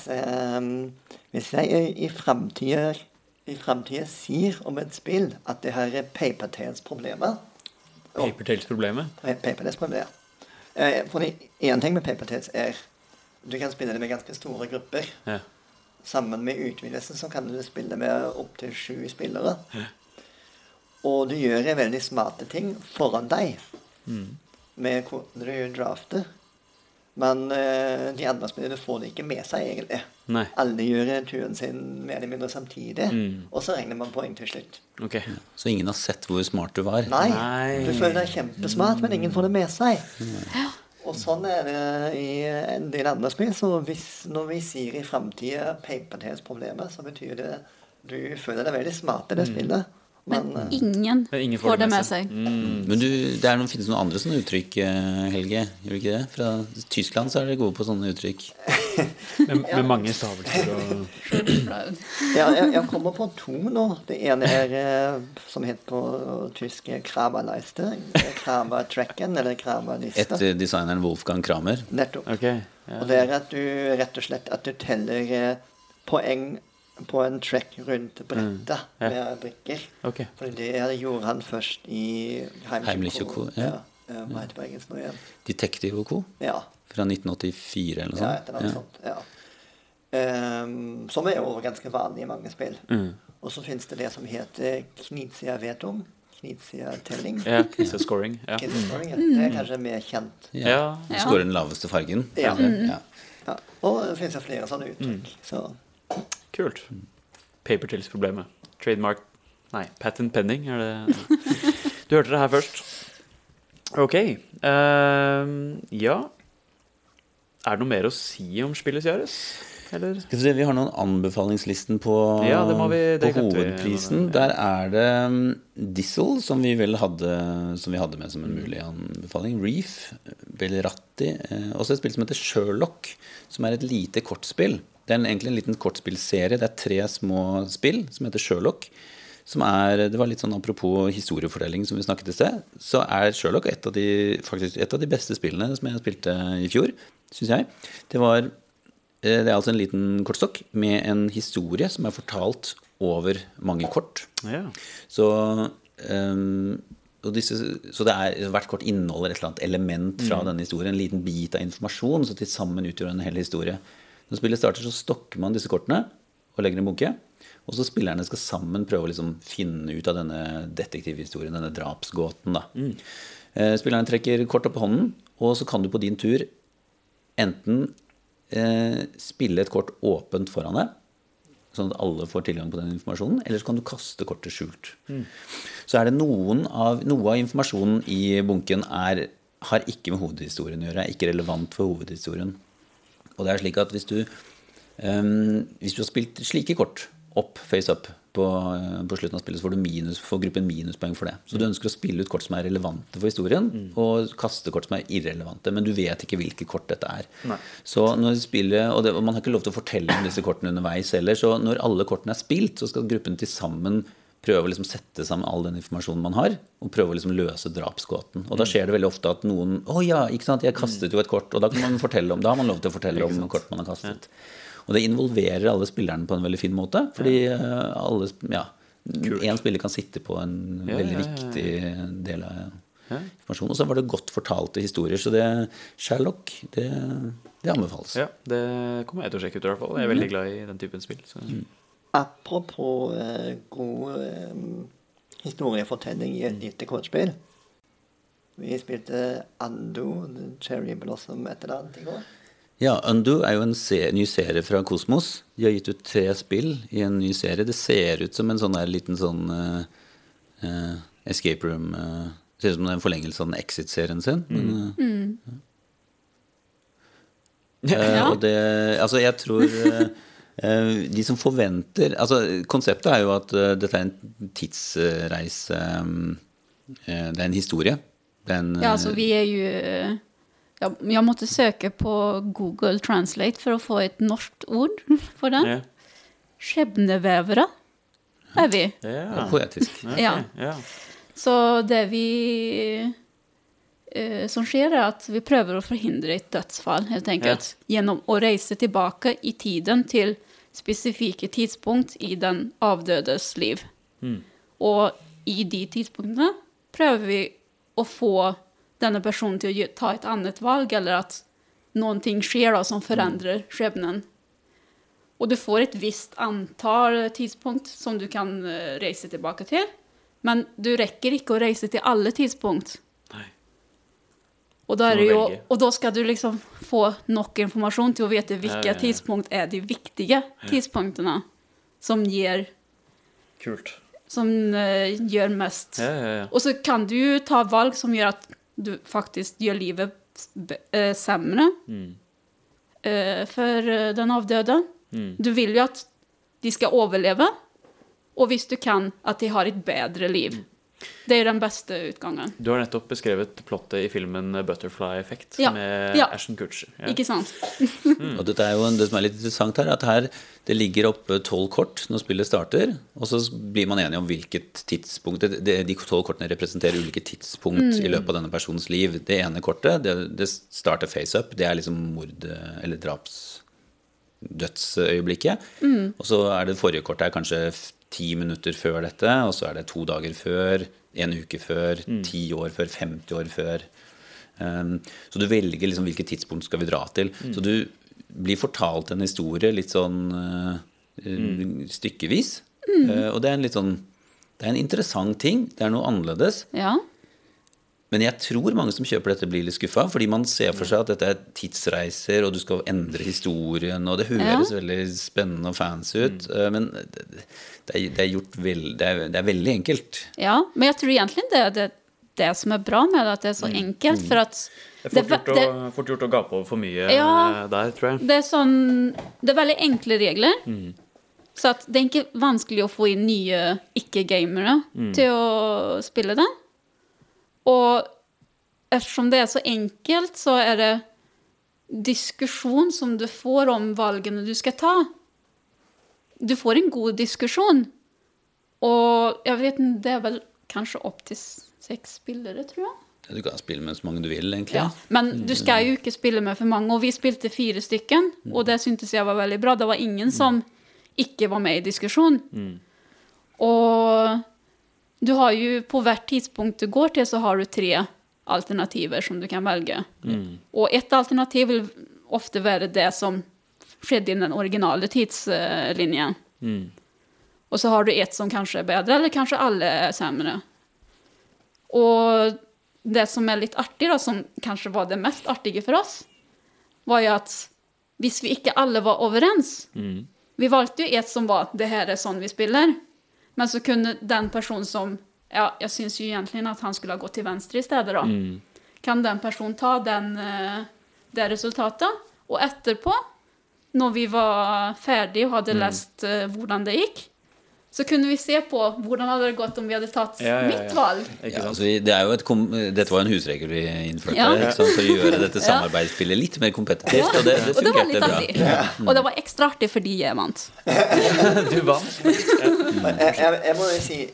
jeg i fremtiden sier om et spill at det her er Paper Tales-problemer, Paper Tales-problemet? Paper Tales-problemet. Fordi en ting med Paper Tales er du kan spille det med ganske store grupper. Ja. Sammen med utvidelsen så kan du spille med opp til 7 spillere. Ja. Og du gjør veldig smarte ting foran deg med hvordan du drafter. Men de andre spillerne får det ikke med seg egentlig. Nei. Alle gjør turen sin mer eller mindre samtidig, og så regner man poeng til slutt. Okay. Så ingen har sett hvor smart du var? Nei. Du føler deg kjempesmart, men ingen får det med seg. Og sånn er det i en del andre spill. Så når vi sier i fremtiden Paper Tales-problemer, så betyr det du føler deg veldig smart i det spillet. Men ingen får det med seg. Men finnes noen andre sånne uttrykk, Helge? Gjør det ikke det? Fra Tyskland så er dere gode på sånne uttrykk. med mange stavelser og... Ja, jeg kommer på 2 nå. Det ene er, som heter på tysk, Kramerleiste. Kramertracken, eller Kramerliste. Etter designeren Wolfgang Kramer. Nettopp. Okay, ja. Og det er at du rett og slett teller poeng på en track rundt brettet med brikker. Okay. For det gjorde han først i Heimlich & Co. Hva heter det på engelsk nå igjen? Detective & Co. Ja. Fra 1984 eller noe sånt. Ja, etter noe sånt, ja. Som er jo ganske vanlig i mange spill. Og så finnes det som heter Knizia Vetum. Knizia Telling. Ja, Knizia Scoring. Ja. Scoring, det er kanskje mer kjent. Ja. Skårer den laveste fargen. Ja. Og det finnes jo flere sånne uttrykk. Så... Kult. Paper Tales-problemet. Trademark... Nei, patent pending er det... Du hørte det her først. Ok. Ja. det noe mer å si om spillet Ciares? Eller? Skal vi se, vi har noen anbefalingslisten på, Ja, det på hovedprisen. Der er det Diesel, som vi hadde med som en mulig anbefaling. Reef, Belleratti, også et spill som heter Sherlock, som er et lite kortspill. Det er egentlig en liten kortspillserie. Det er 3 små spill som heter Sherlock. Det var litt sånn apropos historiefortelling som vi snakket i sted, så er Sherlock faktisk et av de beste spillene som jeg spilte i fjor, synes jeg. Det er altså en liten kortstokk med en historie som er fortalt over mange kort. Ja. Så hvert kort inneholder et eller annet element fra denne historien, en liten bit av informasjon, så til sammen utgjør en hel historie. Når spillet starter, så stokker man disse kortene og legger i en bunke, og så spillerne skal sammen prøve å liksom finne ut av denne detektivhistorien, denne drapsgåten da. Spillerne trekker kort opp på hånden, og så kan du på din tur enten spille et kort åpent foran deg, sånn at alle får tilgang på den informasjonen, eller så kan du kaste kortet skjult. Så er det noe av informasjonen i bunken har ikke med hovedhistorien å gjøre, er ikke relevant for hovedhistorien. Og det er slik at hvis du har spilt slike kort opp, face up, på slutten av spillet, så får gruppen minuspoeng for det. Så du ønsker å spille ut kort som er relevante for historien, og kaste kort som er irrelevante, men du vet ikke hvilke kort dette er. Nei. Så når spillet, og man har ikke lov til å fortelle om disse kortene underveis heller, så når alle kortene er spilt, så skal gruppen til sammen prøve å liksom sette sammen all den informasjonen man har, og prøve å liksom løse drapsgåten. Og da skjer det veldig ofte at noen, ikke sant, jeg kastet jo et kort, og da har man lov til å fortelle om kort man har kastet. Og det involverer alle spillerne på en veldig fin måte, fordi en spiller kan sitte på en veldig viktig del av informasjonen. Og så var det godt fortalte historier, så Sherlock, det anbefales. Ja, det kommer jeg til å sjekke ut i hvert fall. Jeg er veldig glad i den typen spill. Så. Apropos god historiefortelling i et lite kortspill. Vi spilte Ando, Cherry Blossom et eller annet i går. Ja, Undo er jo en ny serie fra Kosmos. De har gitt ut 3 spill i en ny serie. Det ser ut som en sånn der liten sånn escape room. Ser ut som en forlengelse av den Exit-serien sin. Og det, altså jeg tror de som forventer, altså konseptet er jo at dette er en tidsreise, det er en historie. Ja, altså vi er jo... Jeg måtte søke på Google Translate for å få et norsk ord for den. Ja. Skjebnevevere er vi. Ja. Poetisk. Okay. Ja. Så det som skjer er at vi prøver å forhindre et dødsfall, helt enkelt, gjennom å reise tilbake i tiden til spesifikke tidspunkt i den avdødes liv. Og i de tidspunktene prøver vi å få denne personen til å ta et annet valg, eller at noen ting skjer da, som forandrer skjebnen. Og du får et visst antall tidspunkt som du kan reise tilbake til, men du rekker ikke å reise til alle tidspunkt. Nei. Og da skal du liksom få nok informasjon til å vite hvilke tidspunkt er de viktige tidspunktene som gir... Kult. Som gjør mest. Og så kan du ta valg som gjør at du faktisk gjør livet sämre for den avdøde. Du vil jo at de skal overleve, og hvis du kan, at de har et bedre liv. Det er den beste utgangen. Du har nettopp beskrevet plottet i filmen Butterfly Effect med Ashton Kutcher. Ja. Ikke sant? Og dette er jo det som er litt interessant her, at her det ligger oppe 12 kort når spillet starter, og så blir man enig om hvilket tidspunkt. De 12 kortene representerer ulike tidspunkt i løpet av denne personens liv. Det ene kortet, det starter face-up, det er liksom mord- eller dødsøyeblikket. Og så er det forrige kortet er kanskje 10 minutter før dette, og så er det 2 dager før, 1 uke før, 10 år før, 50 år før. Så du velger liksom hvilket tidspunkt skal vi dra til. Så du blir fortalt en historie litt sånn stykkevis. Og det er en litt sånn, det er en interessant ting, det er noe annerledes. Ja. Men jeg tror mange som kjøper dette blir litt skuffet, fordi man ser for seg at dette er tidsreiser, og du skal endre historien, og det høres veldig spennende og fancy ut, men det er gjort det er veldig enkelt. Ja, men jeg tror egentlig det det som bra med det, at det så enkelt, for at Det fort gjort å gape over for mye der, tror jeg. Det veldig enkle regler, så at det ikke vanskelig å få inn nye ikke-gamere til å spille det. Og eftersom det så enkelt, så det diskusjon som du får om valgene du skal ta. Du får en god diskusjon. Og jeg vet ikke, det vel kanskje opp til 6 spillere, tror jeg. Ja, du kan spille med så mange du vil, egentlig. Ja, men du skal jo ikke spille med for mange, og vi spilte 4 stykken, og det syntes jeg var veldig bra. Det var ingen som ikke var med i diskusjon. Og du har jo, på hvert tidspunkt du går til, så har du 3 alternativer som du kan velge. Og ett alternativ vil ofte være det som skjedde i den originale tidslinjen. Og så har du ett som kanskje bedre, eller kanskje alle sämre. Og det som litt artig, da, som kanskje var det mest artige for oss, var jo at hvis vi ikke alle var overens, vi valgte jo ett som var, det her sånn vi spiller, men så kunne den personen som, jeg synes jo egentlig at han skulle ha gått til venstre i stedet da, kan den personen ta det resultatet, og etterpå, når vi var ferdige og hadde lest hvordan det gikk, så kunne vi se på hvordan hadde det gått om vi hadde tatt mitt valg. Ja, altså, dette var en husregel vi innførte for å gjøre dette samarbeidsspillet litt mer kompetitivt, og det fungerte bra. Og det var ekstra artig fordi jeg vant. Du vant. Jeg må jo si,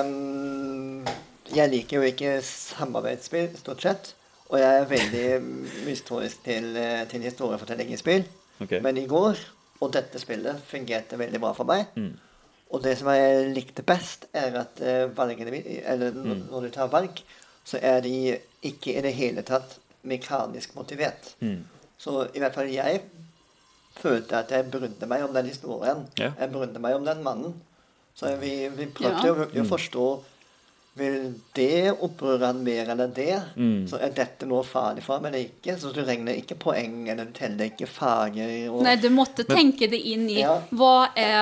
jeg liker jo ikke samarbeidsspill, stort sett, og jeg veldig mistroisk til historiefortelling i spill. Men i går, og dette spillet fungerte veldig bra for meg. Og det som jeg likte best at valgene, eller når du tar valg, så de ikke i det hele tatt mekanisk motivert. Så i hvert fall jeg følte at jeg brydde meg om den historien. Jeg brydde meg om den mannen. Så vi prøvde å forstå, vil det opprøre han mer eller det? Så dette noe farlig for ham eller ikke? Så du regner ikke poeng, eller du teller ikke fager. Nei, du måtte tenke det inn i, hva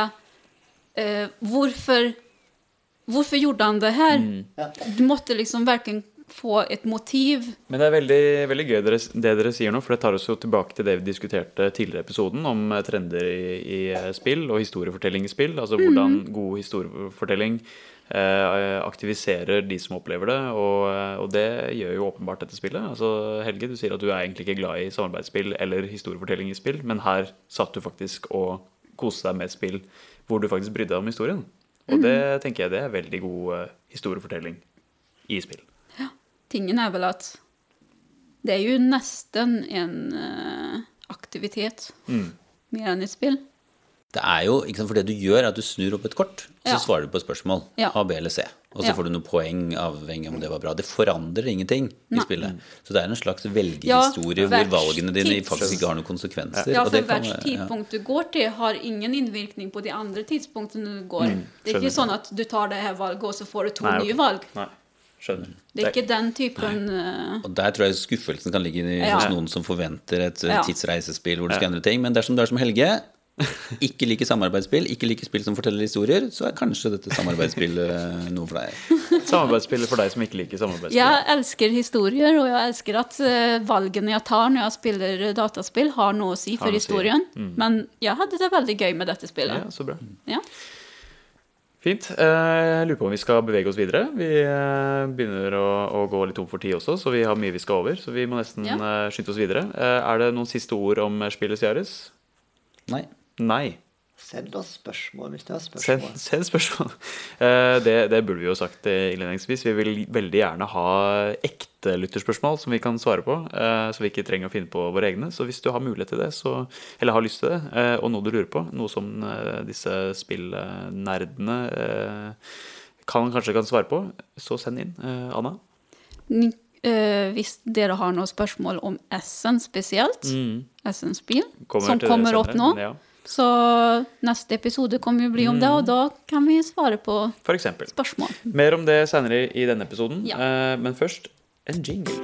hvorfor gjorde han det her? Du måtte liksom verkligen få et motiv. Men det veldig, veldig gøy det dere sier nå, for det tar oss jo tilbake til det vi diskuterte tidligere i episoden om trender i spill og historiefortelling i spill, altså hvordan god historiefortelling aktiviserer de som opplever det, og det gjør jo åpenbart dette spillet. Altså, Helge, du sier at du egentlig ikke glad i samarbeidsspill eller historiefortelling i spill, men her satt du faktisk og koste deg med et spill hvor du faktisk brydde deg om historien. Og det tenker jeg det veldig god historiefortelling i spill. Ja, tingen vel at det jo nesten en aktivitet mer enn et spill. Det jo, ikke sant, for det du gjør at du snur opp et kort, og så svarer du på et spørsmål, A, B eller C. Og så får du noen poeng avhengig om det var bra. Det forandrer ingenting i spillet. Så det en slags veldig historie hvor valgene dine faktisk ikke har noen konsekvenser. Ja, for hvert tidspunkt du går til har ingen innvirkning på de andre tidspunktene du går. Det ikke sånn at du tar det her valget, og så får du 2 nye valg. Nei, skjønner. Det ikke den typen... Og der tror jeg skuffelsen kan ligge hos noen som forventer et tidsreisespill hvor du skal endre ting. Men dersom du som Helge... ikke like samarbeidsspill, ikke like spill som forteller historier, så kanskje dette samarbeidsspillet noe for deg. Samarbeidsspill for deg som ikke liker samarbeidsspill. Jeg elsker historier, og jeg elsker at valgene jeg tar når jeg spiller dataspill har noe å si for historien. Men jeg hadde det veldig gøy med dette spillet. Ja, så bra. Ja. Fint. Jeg lurer på om vi skal bevege oss videre. Vi begynner å gå litt tom for tid også, så vi har mye vi skal over, så vi må nesten skynde oss videre. Det noen siste ord om spillet Ciaris? Nei. Send oss spørsmål hvis du har spørsmål. Send spørsmål. Det burde vi jo sagt innledningsvis. Vi vil veldig gjerne ha ekte lytterspørsmål som vi kan svare på, så vi ikke trenger å finne på våre egne. Så hvis du har mulighet til det, eller har lyst til det, og noe du lurer på, noe som disse spillnerdene kanskje kan svare på, så send inn. Anna? Hvis dere har noen spørsmål om Essen spesielt, Essen-spill, som kommer opp nå, så neste episode kommer jo bli om det, og da kan vi svare på for eksempel spørsmål. Mer om det senere i denne episoden, men først en jingle.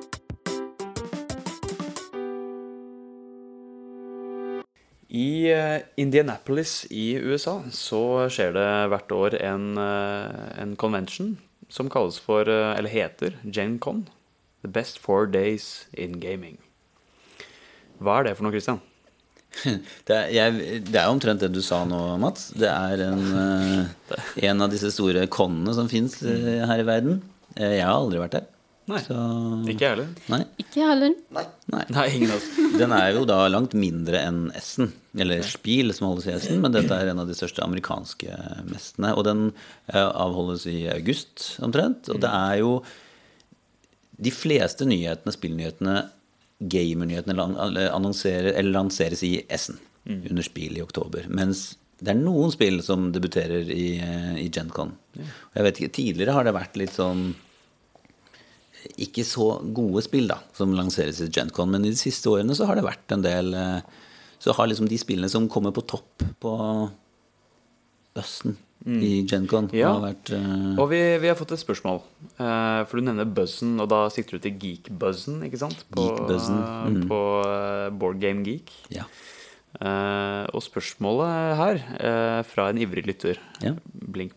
I Indianapolis i USA så skjer det hvert år en convention som kalles for, eller heter Gen Con. The best 4 days in gaming. Hva det for noe, Christian? Det er omtrent det du sa nå, Mats. Det er en av disse store konene som finnes her i verden. Jeg har aldri vært der. Nei, så... ikke jeg heller. Nei. Ikke jeg heller. Nei, ingen av oss. Den er jo da langt mindre enn Essen, eller Spiel som holdes i Essen, men dette er en av de største amerikanske mestene, og den avholdes i august omtrent, og det er jo de fleste nyhetene, spillnyhetene, gamernyhetene lanseres i Essen under Spiel i oktober, mens det er noen spill som debuterer i Gen Con. Og jeg vet ikke, tidligere har det vært litt sånn ikke så gode spill da, som lanseres i Gen Con, men i de siste årene så har det vært en del, så har liksom de spillene som kommer på topp på bøssen i Gen Con har vært... Og vi har fått et spørsmål, for du nevner buzzen, og da sikter du til Geek-buzzen, ikke sant? Geek-buzzen. På Board Game Geek. Ja. Og spørsmålet her, fra en ivrig lytter, Ja. blink,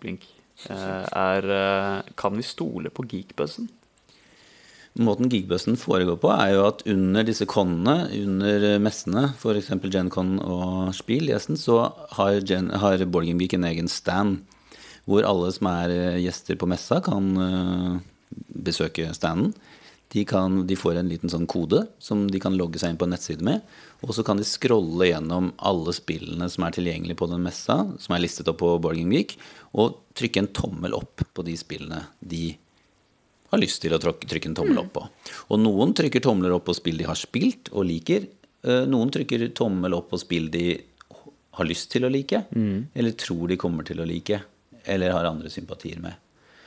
kan vi stole på Geek-buzzen? Måten Geekbuzzen foregår på er jo at under disse konene, under messene, for eksempel Gen Con og Spiel i Essen, så har Board Game Geek en egen stand, hvor alle som er gjester på messa kan besøke standen. De får en liten sånn kode som de kan logge seg inn på en nettside med, og så kan de scrolle gjennom alle spillene som er tilgjengelige på den messa, som er listet opp på Board Game Geek, og trykke en tommel opp på de spillene de har lyst til å trykke en tommel opp på. Og noen trykker tommler opp på spill de har spilt og liker. Noen trykker tommel opp på spill de har lyst til å like, eller tror de kommer til å like, eller har andre sympatier med.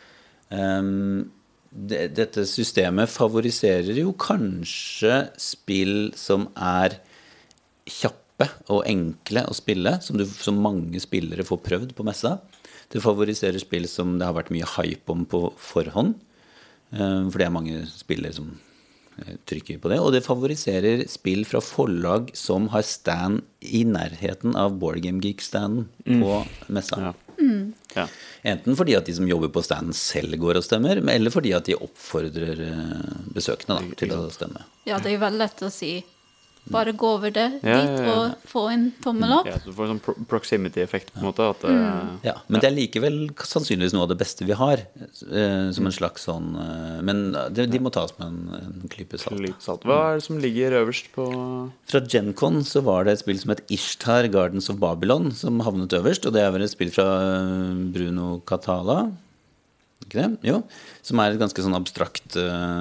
Dette systemet favoriserer jo kanskje spill som er kjappe og enkle å spille, som mange spillere får prøvd på messa. Det favoriserer spill som det har vært mye hype om på forhånd, for det er mange spillere som trykker på det, og det favoriserer spill fra forlag som har stand i nærheten av Board Game Geek-standen på messa. Ja. Enten fordi at de som jobber på standen selv går og stemmer, eller fordi at de oppfordrer besøkende til å stemme. Ja, det er veldig lett å si bare gå over dit og få en tommel opp. Ja, så du får en sånn proximity-effekt på en måte. At, ja, men det er likevel sannsynligvis noe av det beste vi har, som en slags sånn, men de må tas med en klype salt. Hva er det som ligger øverst på... Fra Gen Con så var det et spill som het Ishtar Gardens of Babylon, som havnet øverst, og det er vel et spill fra Bruno Cathala, ikke det? Jo, som er et ganske sånn abstrakt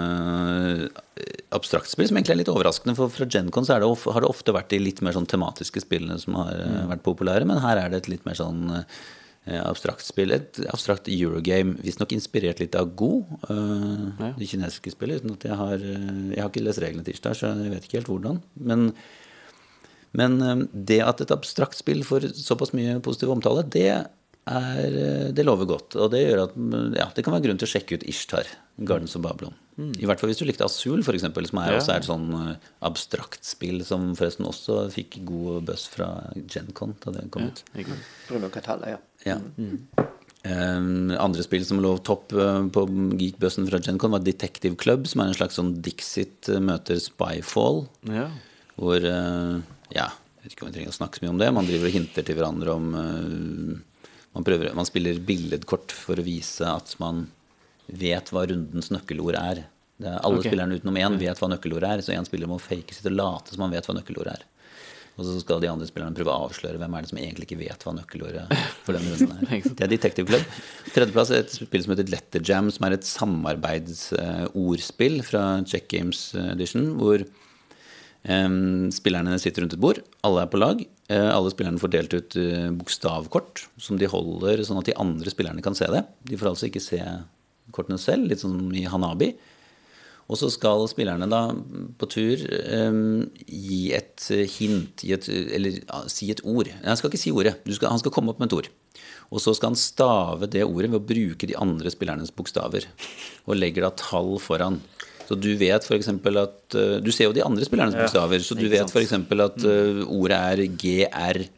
spill, som egentlig er litt overraskende, for fra Gen Con så har det ofte vært de litt mer sånn tematiske spillene som har vært populære, men her er det et litt mer sånn abstrakt spill, et abstrakt Eurogame, visst nok inspirert litt av Go, de kinesiske spillet, uten at jeg har ikke lest reglene til Ishtar, så jeg vet ikke helt hvordan, men det at et abstrakt spill får såpass mye positiv omtale, det lover godt, og det gjør at det kan være grunn til å sjekke ut Ishtar, Gardens of Babylon. I hvert fall hvis du likte Azul, for eksempel, som også er et sånn abstrakt spill, som forresten også fikk god buzz fra Gen Con da det kom ut. Bruno Cathala, ja. Andre spill som lå topp på Geek-buzzen fra Gen Con var Detective Club, som er en slags sånn Dixit møter Spyfall, hvor, jeg vet ikke om vi trenger å snakke så mye om det, man driver og hinter til hverandre om... Man spiller billedkort for å vise at man vet hva rundens nøkkelord er. Alle spillerne utenom en vet hva nøkkelord er, så en spiller må fake sitt og late som man vet hva nøkkelord er. Og så skal de andre spillerne prøve å avsløre hvem er det som egentlig ikke vet hva nøkkelordet for den runden er. Det er Detective Club. Tredjeplass er et spill som heter Letter Jam, som er et samarbeidsordspill fra Check Games Edition, hvor spillerne sitter rundt et bord, alle er på lag, alle spillerne får delt ut bokstavkort som de holder sånn at de andre spillerne kan se det. De får altså ikke se kortene selv, litt sånn i Hanabi. Og så skal spillerne da på tur gi et hint, eller si et ord. Jeg skal ikke si ordet, han skal komme opp med et ord. Og så skal han stave det ordet ved å bruke de andre spillernes bokstaver, og legger da tall foran. Så du vet for eksempel at du ser jo de andre spillernes bokstaver, så du vet for eksempel at ordet er GR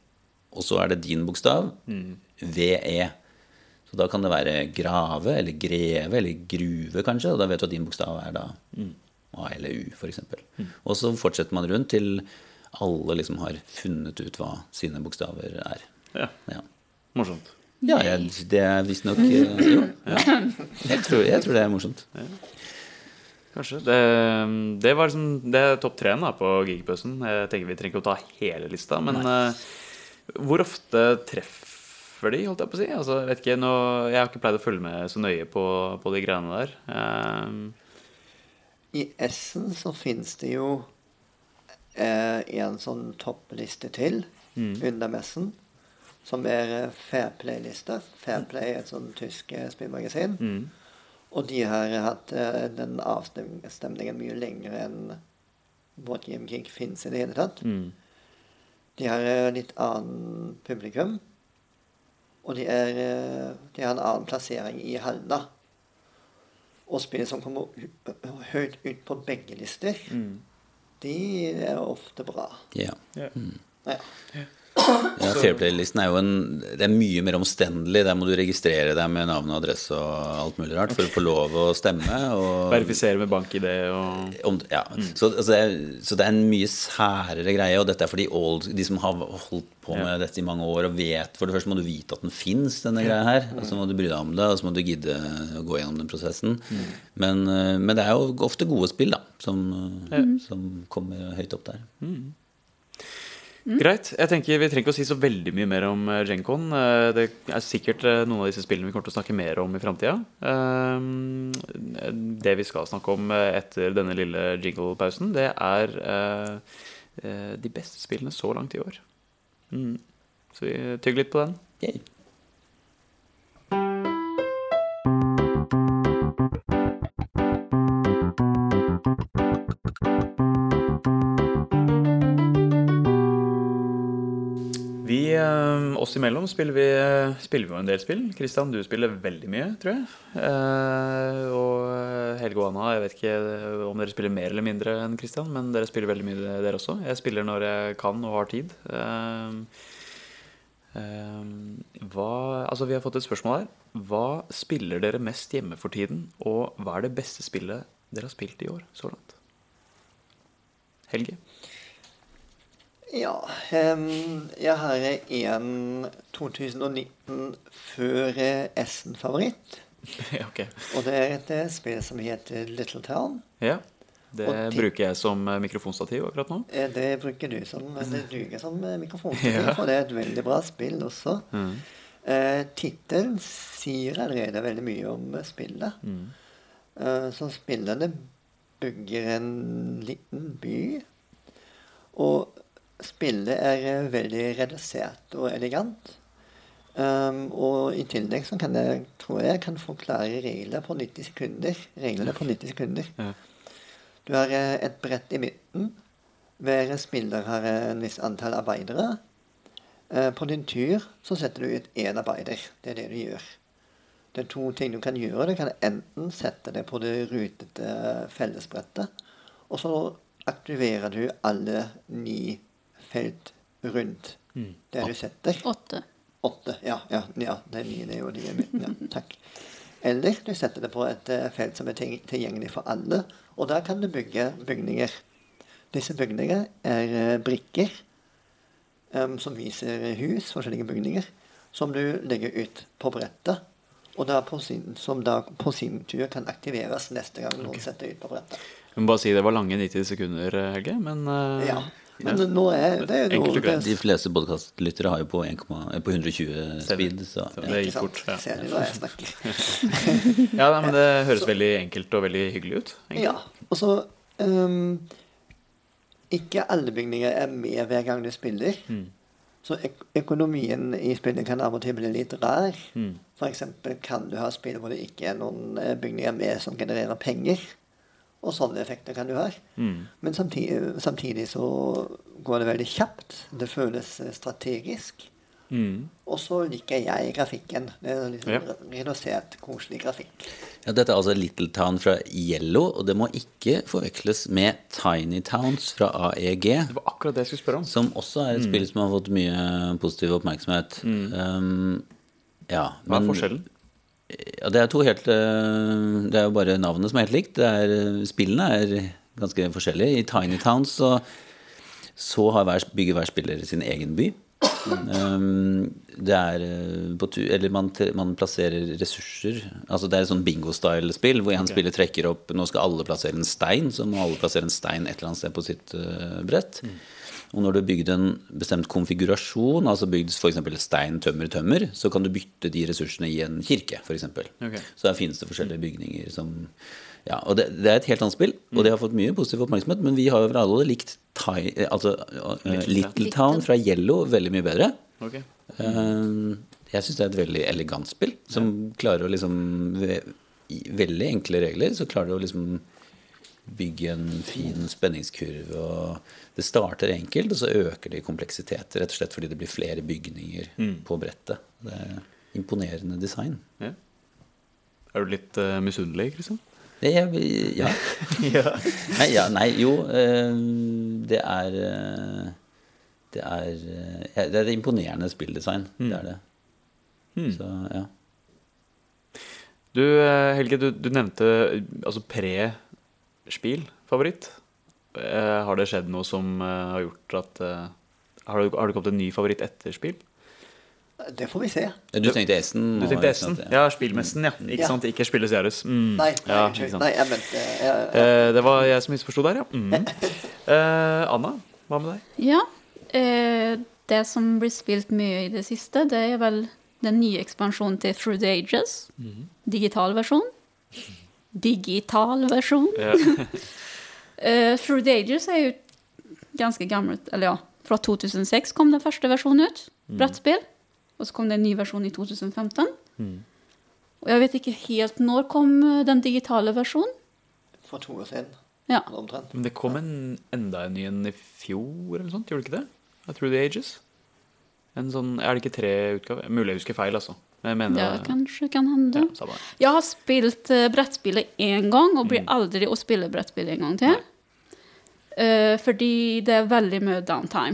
og så det din bokstav, VE. Så da kan det være grave, eller greve, eller gruve kanskje, og da vet du at din bokstav da A eller U, for eksempel. Og så fortsetter man rundt til alle liksom har funnet ut hva sine bokstaver Ja. Morsomt. Ja, det visst nok jo. Jeg tror det morsomt. Kanskje. Det var liksom det topp 3 da på Geekbussen. Jeg tenker vi trenger ikke å ta hele lista, men hvor ofte treffer de, holdt jeg på å si? Altså, jeg vet ikke, jeg har ikke pleid å følge med så nøye på de greiene der. I Essen så finnes det jo en sånn toppliste til under messen, som Fairplay-liste. Fairplay et sånn tysk spillmagasin. Og de har hatt den avstemningen mye lenger enn Board Game Geek finnes i det hele tatt. De har litt annen publikum, og de har en annen plassering i hallene. Og spill som kommer høyt ut på begge lister, de ofte bra. Ja. Ja, Fairplay-listen jo det mye mer omstendelig. Der må du registrere deg med navn og adresse og alt mulig rart for å få lov å stemme og verifisere med bank-ID og ja. Så det en mye særere greie, og dette fordi de som har holdt på med dette i mange år og vet, for det første må du vite at den finnes, denne greia her, og så må du bry deg om det, og så må du gidde å gå gjennom den prosessen. Men det jo ofte gode spill da, som kommer høyt opp der. Greit, jeg tenker vi trenger ikke å si så veldig mye mer om GenCon. Det sikkert noen av disse spillene vi kommer til å snakke mer om i fremtiden. Det vi skal snakke om etter denne lille jingle-pausen, det de beste spillene så langt i år. Så vi tygger litt på den. Yay. Oss imellom spiller vi jo en del spill. Kristian, du spiller veldig mye, tror jeg. Og Helge og Anna, jeg vet ikke om dere spiller mer eller mindre enn Kristian, men dere spiller veldig mye dere også. Jeg spiller når jeg kan og har tid. Vi har fått et spørsmål her. Hva spiller dere mest hjemme for tiden, og hva det beste spillet dere har spilt i år så langt? Helge? Ja, jeg har en 2019 før Essen-favoritt. Okay. Og det et spill som heter Little Town. Ja, det bruker jeg som mikrofonstativ akkurat nå. Det bruker du som mikrofonstativ, for det et veldig bra spill også. Titelen sier allerede veldig mye om spillet. Så spillerne bygger en liten by, og spillet veldig redusert og elegant. Og i tillegg så tror jeg kan forklare reglene på 90 sekunder. Ja. Du har et brett i midten. Hver spiller har en viss antall arbeidere. På din tur så setter du ut en arbeider. Det det du gjør. Det 2 ting du kan gjøre. Du kan enten sette det på det rutete fellesbrettet, og så aktiverer du alle 9 felt rundt der du setter. 8, ja, det 9 og de i midten, ja, takk. Eller du setter det på et felt som tilgjengelig for alle, og der kan du bygge bygninger. Disse bygninger brikker som viser hus, forskjellige bygninger, som du legger ut på brettet, og som på sin tur kan aktiveres neste gang noen setter ut på brettet. Jeg må bare si det var lange 90 sekunder, Helge, men ja. Men nå det enkelt og greit. De fleste podcastlyttere har jo på 120 speed, så det gikk fort. Ja. Ser du hva jeg snakker? Ja, men det høres veldig enkelt og veldig hyggelig ut, egentlig. Ja, og så ikke alle bygninger med hver gang du spiller. Så økonomien i spillet kan av og til bli litt rar. For eksempel kan du ha spill hvor det ikke noen bygninger med som genererer penger. Og sånne effekter kan du ha. Men samtidig så går det veldig kjapt. Det føles strategisk. Og så liker jeg grafikken. Det liksom redusert, koselig grafikk. Ja, dette er Little Town fra Yellow, og det må ikke forveksles med Tiny Towns fra AEG. Det var akkurat det jeg skulle spørre om. Som også et spill som har fått mye positiv oppmerksomhet. Ja, Hva er forskjellen? Ja, det er to helt det er jo bare navnet som er helt likt. Spillene er ganske forskjellige. I Tiny Towns så bygger hver spiller sin egen by. Det eller man plasserer ressurser. Altså det er et sånn bingo-style-spill hvor en spiller trekker opp. Nå skal alle plassere en stein, så må alle plassere en stein et eller annet sted på sitt brett. Og når du har bygd en bestemt konfigurasjon, altså bygd for eksempel stein, tømmer, så kan du bytte de ressursene i en kirke, for eksempel. Så der finnes det forskjellige bygninger som og det er et helt annet spill, og det har fått mye positiv oppmerksomhet, men vi har jo alle likt Little Town fra Yellow veldig mye bedre. Jeg synes det er et veldig elegant spill som klarer å liksom i veldig enkle regler så klarer det å liksom bygge en fin spenningskurve, og det starter enkelt, og så øker det i kompleksitet, rett og slett fordi det blir flere bygninger på brettet. Det er imponerende design. Ja. Er du litt misunnelig, Kristian? Ja. Jo, det er et imponerende spilldesign. Det er det. Så, ja. Du, Helge, du nevnte altså pre-spill-favoritt. Har det skjedd noe som har gjort at har det kommet en ny favoritt etter spill? Det får vi se. Du tenkte Essen? Du tenkte Essen? Ja, spillmessen, ja. Ikke sant? Ikke Spilles Jæres. Nei, jeg mente det var jeg som misforstod der, ja. Anna, hva med deg? Ja, det som blir spilt mye i det siste, det er vel den nye ekspansjonen til Through the Ages. Digital versjon. Through the Ages er jo ganske gammelt, eller ja, fra 2006 kom den første versjonen ut, brettspill. Og så kom det en ny versjon i 2015. Og jeg vet ikke helt når kom den digitale versjonen. For 2 år siden. Ja. Omtrent. Men det kom enda en ny en i fjor, eller sånt, gjorde det ikke det? Through the Ages? En sånn, er det ikke 3 utgaver? Mulig jeg husker feil, altså. Men jeg mener, ja, kanskje kan hende. Ja, jeg har spilt brettspillet en gang, og blir aldri å spille brettspillet en gang til. Fordi det er veldig mye downtime.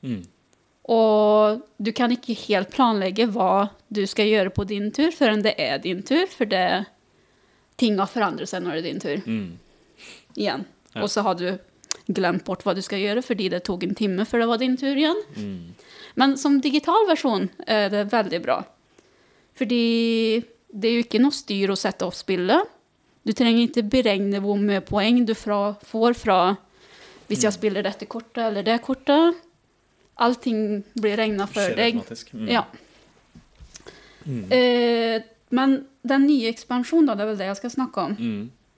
Og du kan ikke helt planlegge hva du skal gjøre på din tur før det er din tur, for ting har forandret seg når det er din tur. Igjen. Og så har du glemt bort hva du skal gjøre, fordi det tok en time før det var din tur igjen. Men som digital versjon er det veldig bra. Fordi det er jo ikke noe styr å sette opp spillet. Du trenger ikke beregne hvor mye poeng du får fra hvis jeg spiller dette kortet eller det kortet. Allting blir regnet for deg. Ja. Men den nye ekspansjonen, det er vel det jeg skal snakke om.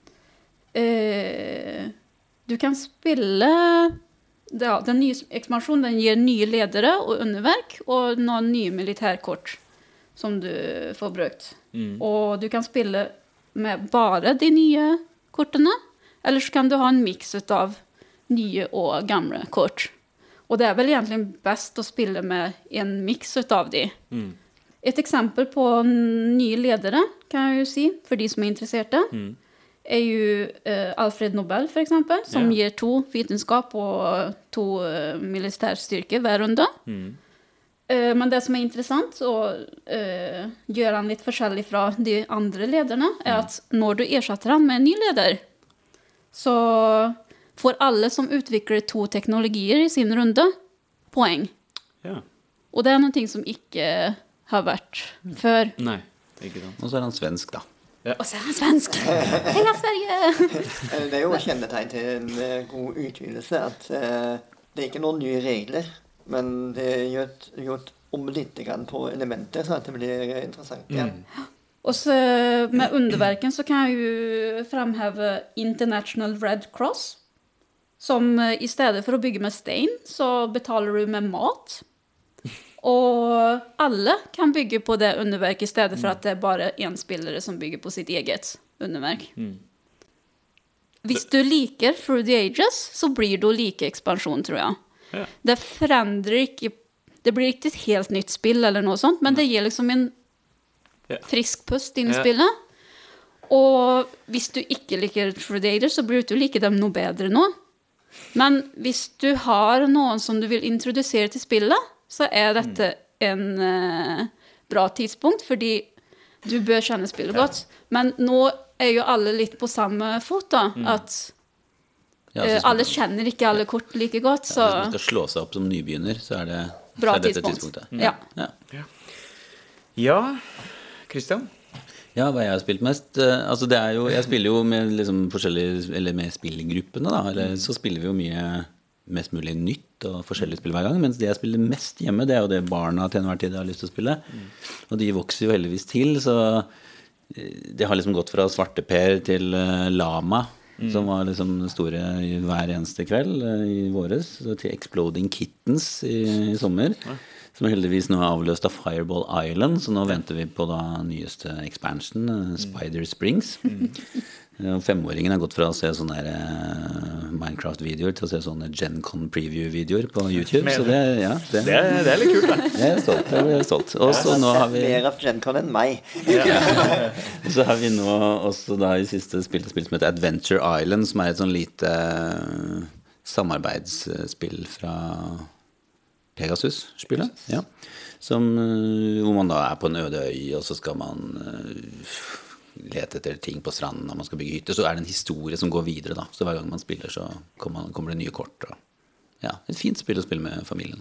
Du kan spille den nye ekspansjonen, den gir nye ledere og underverk og noen nye militærkort som du får brukt. Og du kan spille med bare de nye kortene, eller så kan du ha en mix av nye og gamle kort. Og det er vel egentlig best å spille med en mix av de. Et eksempel på nye ledere, kan jeg jo si, for de som er interesserte, er jo Alfred Nobel, for eksempel, som gir 2 vitenskap og 2 militærstyrker hver runde. Men det som er interessant, og gjør han litt forskjellig fra de andre lederne, er at når du erstatter han med en ny leder, så får alle som utvikler 2 teknologier i sin runde poeng. Ja. Og det er noe som ikke har vært før. Nei, ikke sant. Og så er han svensk, da. Ja. Og så er han svensk! Heia Sverige! Det er jo kjennetegn til en god utvidelse at det er ikke noen nye regler, men det er gjort om litt på elementer, så at det blir interessant igjen. Og så med underverken så kan jeg jo fremheve International Red Cross, som i stedet for å bygge med stein, så betaler du med mat. Og alle kan bygge på det underverk i stedet for at det er bare en spillere som bygger på sitt eget underverk. Hvis du liker Through the Ages, så blir du like ekspansjon, tror jeg. Ja. Det det blir ikke et helt nytt spill eller noe sånt, men det gir liksom en frisk pust inn i spillet. Og hvis du ikke liker Predator, så burde du like dem noe bedre nå. Men hvis du har noen som du vil introdusere til spillet, så er dette en bra tidspunkt, fordi du bør kjenne spillet godt. Men nå er jo alle litt på samme fot da, at alle kjenner ikke alle kort like godt. Så hvis man skal slå seg opp som nybegynner, så er det bra dette tidspunkt. tidspunktet. Ja, Christian? Ja, hva jeg har spilt mest altså det er jo, jeg spiller jo med liksom forskjellige, eller med spillgruppene da, eller så spiller vi jo mye mest mulig nytt og forskjellige spill hver gang, mens det jeg spiller mest hjemme, det er jo det barna til enhver tid har lyst til å spille, og de vokser jo heldigvis til, så det har liksom gått fra Svarteper til Lama, som var liksom store i hver eneste kveld i våres, til Exploding Kittens i sommer, som heldigvis nå er avløst av Fireball Island, så nå venter vi på da nyeste expansion, Spider Springs. 5-åringen har gått fra å se sånne Minecraft-videoer til å se sånne Gen Con preview-videoer på YouTube, så det er litt kult da. Jeg er stolt. Og så nå har vi mer av Gen Con enn meg. Og så har vi nå også da i siste spill som heter Adventure Island, som er et sånn lite samarbeidsspill fra Pegasus-spillet, hvor man da er på en øde øy, og så skal man lete etter ting på stranden, og man skal bygge hytter, så er det en historie som går videre da, så hver gang man spiller så kommer det nye kort, og et fint spill å spille med familien.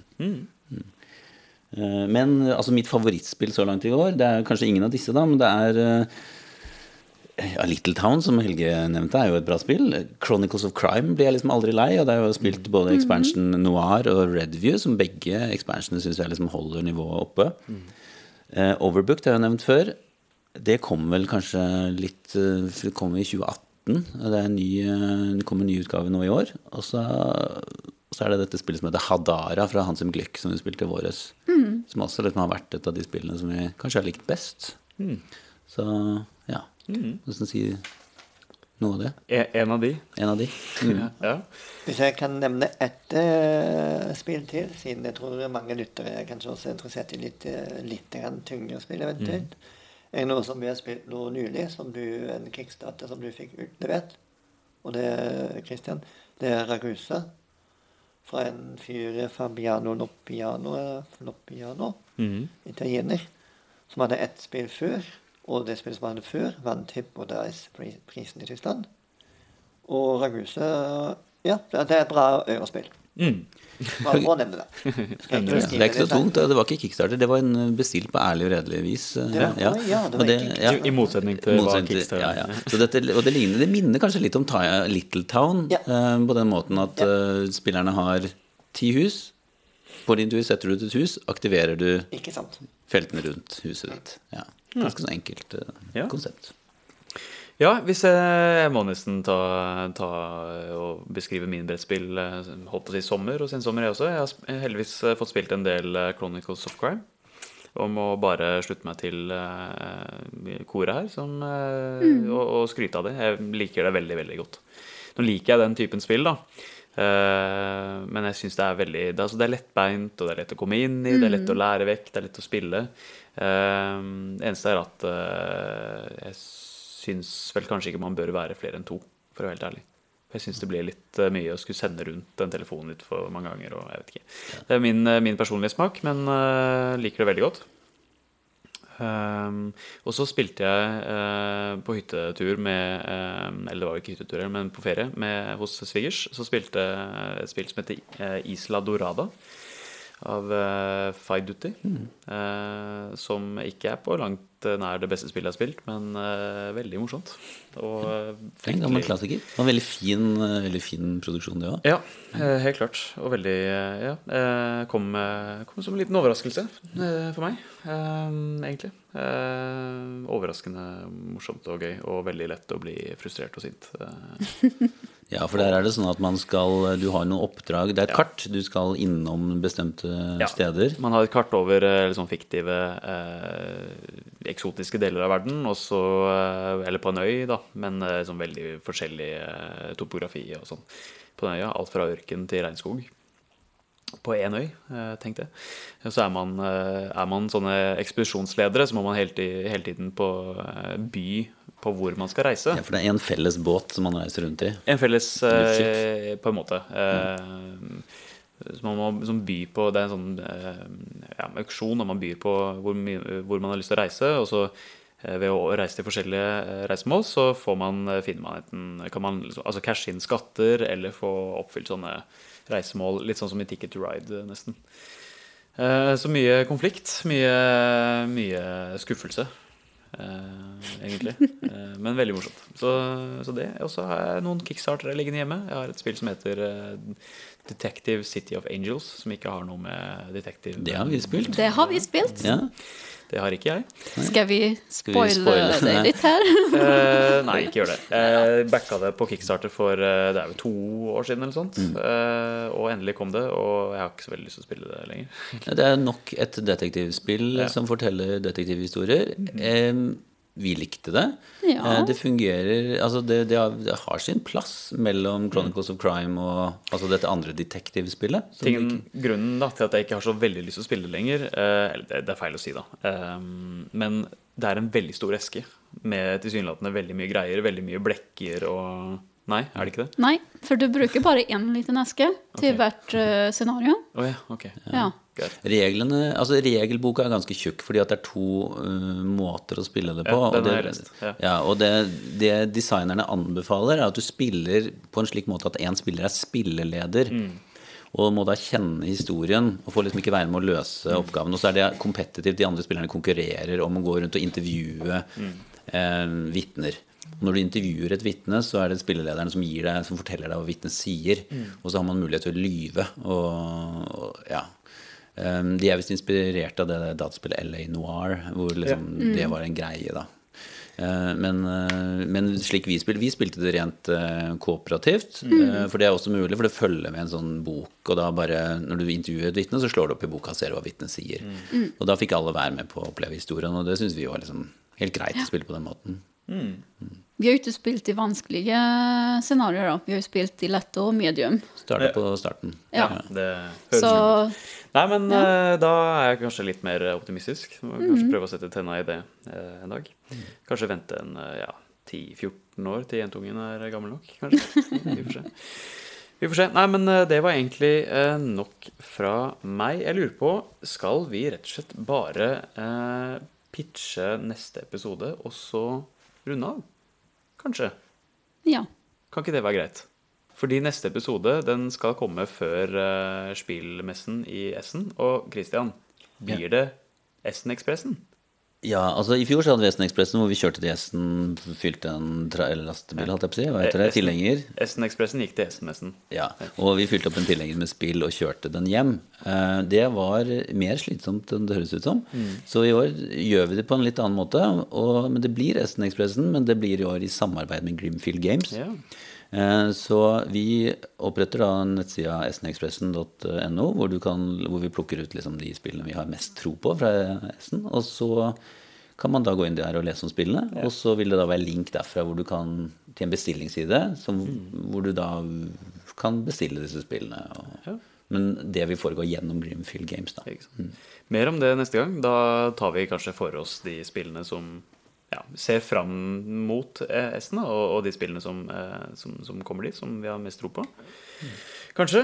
Men altså mitt favorittspill så langt i år, det er kanskje ingen av disse da, men det er Little Town, som Helge nevnte, er jo et bra spill. Chronicles of Crime blir jeg liksom aldri lei, og det er jo spilt både Expansion Noir og Redview, som begge expansionene synes jeg liksom holder nivået oppe. Overbooked har jeg nevnt før. Det kom vel kanskje litt, det kom i 2018, det kommer en ny utgave nå i år, og så er det dette spillet som heter Hadara fra Hans M. Gluck, som vi spilte i våres, som også liksom har vært et av de spillene som vi kanskje har likt best. Så hvordan si noe av det? En av de. Ja. Hvis jeg kan nevne et spill til, siden jeg tror mange lyttere er kanskje også interessert i litt tyngre spill eventuelt. Er det noe som vi har spilt nå nylig, en kickstarter som du fikk utlevert, og det, Christian, det er Ragusa, fra en fyr Fabiano Loppiano, italiener, som hadde ett spill før, og det spillet som han hadde før, vant Hypodice-prisen i Tyskland. Og Ragusa, det er et bra eurospill. Bare for å nevne det. Det er ikke så tungt, det var ikke Kickstarter, det var en bestilt på ærlig og redelig vis. I motsetning til hva Kickstarter. Så det minner kanskje litt om Little Town, på den måten at spillerne har 10 hus. På din tur setter du et hus, aktiverer du feltene rundt huset ditt. Ganske så enkelt konsept. Ja, hvis jeg må nesten ta og beskrive min brettspill, holdt på å si sommer, og sen sommer jeg også. Jeg har heldigvis fått spilt en del Chronicles of Crime, og må bare slutte meg til koret her, og skryte av det. Jeg liker det veldig, veldig godt. Nå liker jeg den typen spill da, men jeg synes det er veldig, det er lettbeint, og det er lett å komme inn i, det er lett å lære vekk, det er lett å spille. Eneste er at jeg synes vel kanskje ikke man bør være flere enn 2, for å være helt ærlig. Jeg synes det blir litt mye å skulle sende rundt den telefonen litt for mange ganger, og jeg vet ikke. Det er min personlige smak, men liker det veldig godt. Og så spilte jeg på hyttetur med, eller det var jo ikke hyttetur, men på ferie hos Svigers, så spilte jeg et spill som heter Isla Dorada av Faidutti, som ikke er på langt nær det beste spillet jeg har spilt, men veldig morsomt. Og en gammel klassiker. Det var en veldig fin produksjon det også. Ja, helt klart. Og veldig, kom som en liten overraskelse for meg, egentlig. Overraskende morsomt og gøy, og veldig lett å bli frustrert og sint. Ja, for der er det sånn at du har noen oppdrag, det er et kart, du skal innom bestemte steder. Man har et kart over sånn fiktive, eksotiske deler av verden, også, eller på en øy da, men sånn veldig forskjellig topografi og sånn på den øya, alt fra ørken til regnskog. på en øy, tenkte jeg. Så er man sånne ekspedisjonsledere, så må man hele tiden by på hvor man skal reise. Ja, for det en felles båt som man reiser rundt i. En felles, på en måte. Så man må liksom by på, det en sånn auksjon, og man byr på hvor man har lyst til å reise, og så ved å reise til forskjellige reisemål, så finner man enten, kan man altså cashe inn skatter, eller få oppfylt sånne reisemål, litt sånn som i Ticket to Ride nesten. Så mye konflikt, mye skuffelse, egentlig. Men veldig morsomt. Så det, og så har jeg noen Kickstartere liggende hjemme. Jeg har et spill som heter Detective City of Angels, som ikke har noe med detektiv. Det har vi spilt. Det har vi spilt. Ja. Det har ikke jeg. Skal vi spoile det litt her? Nei, ikke gjør det. Jeg backa det på Kickstarter for det er jo 2 år siden eller sånt. Og endelig kom det, og jeg har ikke så veldig lyst til å spille det lenger. Det er nok et detektivspill som forteller detektivhistorier. Vi likte det. Ja. Det fungerer, altså det har sin plass mellom Chronicles of Crime og altså dette andre detektivspillet. Grunnen da, til at jeg ikke har så veldig lyst til å spille det lenger, det er feil å si da, men det er en veldig stor eske med tilsynelatende veldig mye greier, veldig mye blekker og... Nei, er det ikke det? Nei, for du bruker bare en liten eske til hvert scenario. Ja, ok. Ja. Reglene, altså regelboka er ganske tjukk, fordi at det er 2 måter å spille det på. Ja, den har jeg lest. Ja, og det designerne anbefaler er at du spiller på en slik måte at en spiller er spilleleder. Og må da kjenne historien og får liksom ikke være med å løse oppgaven. Og så er det kompetitivt, de andre spillerne konkurrerer om å gå rundt og intervjue vitner. Når du intervjuer et vitne, så er det spillelederen som forteller deg hva vitnet sier. Og så har man mulighet til å lyve. Og ja. De er vist inspirert av det dataspillet LA Noir, hvor liksom det var en greie da. Men slik vi spilte det rent kooperativt, for det er også mulig, for det følger med en sånn bok, og da bare, når du intervjuer et vitne, så slår du opp i boka og ser hva vitnet sier. Og da fikk alle være med på å oppleve historien, og det synes vi var liksom helt greit å spille på den måten. Vi har jo ikke spilt i vanskelige scenarier da. Vi har jo spilt i lette og medium. Starte på starten. Ja. Det høres lurt ut. Nei, men da er jeg kanskje litt mer optimistisk. Kanskje prøve å sette tenna i det en dag. Kanskje vente 10-14 år til jentungen er gammel nok, kanskje. Vi får se. Nei, men det var egentlig nok fra meg. Jeg lurer på, skal vi rett og slett bare pitche neste episode, og så runde av? Kanskje. Ja. Kan ikke det være greit? Fordi neste episode, den skal komme før spillmessen i Essen. Og Christian, blir det Essen-ekspressen? Ja, altså i fjor så hadde vi Essen-ekspressen hvor vi kjørte til Essen, fylte en lastebil, holdt jeg på å si. Hva heter det? Tilhenger. Essen-ekspressen gikk til Essen-messen. Ja, og vi fylte opp en tilhenger med spill og kjørte den hjem. Det var mer slitsomt enn det høres ut som. Så i år gjør vi det på en litt annen måte. Men det blir Essen-ekspressen, men det blir i år i samarbeid med Grimfield Games. Ja. Så vi oppretter da nettsida essenekspressen.no hvor vi plukker ut liksom de spillene vi har mest tro på fra Essen, og så kan man da gå inn der og lese om spillene, og så vil det da være link derfra hvor du kan til en bestillingsside hvor du da kan bestille disse spillene men det vil foregå gjennom Grimfield Games da. Mer om det neste gang. Da tar vi kanskje for oss de spillene som ser fram mot Essen og de spillene som kommer dit, som vi har mest tro på. Kanskje.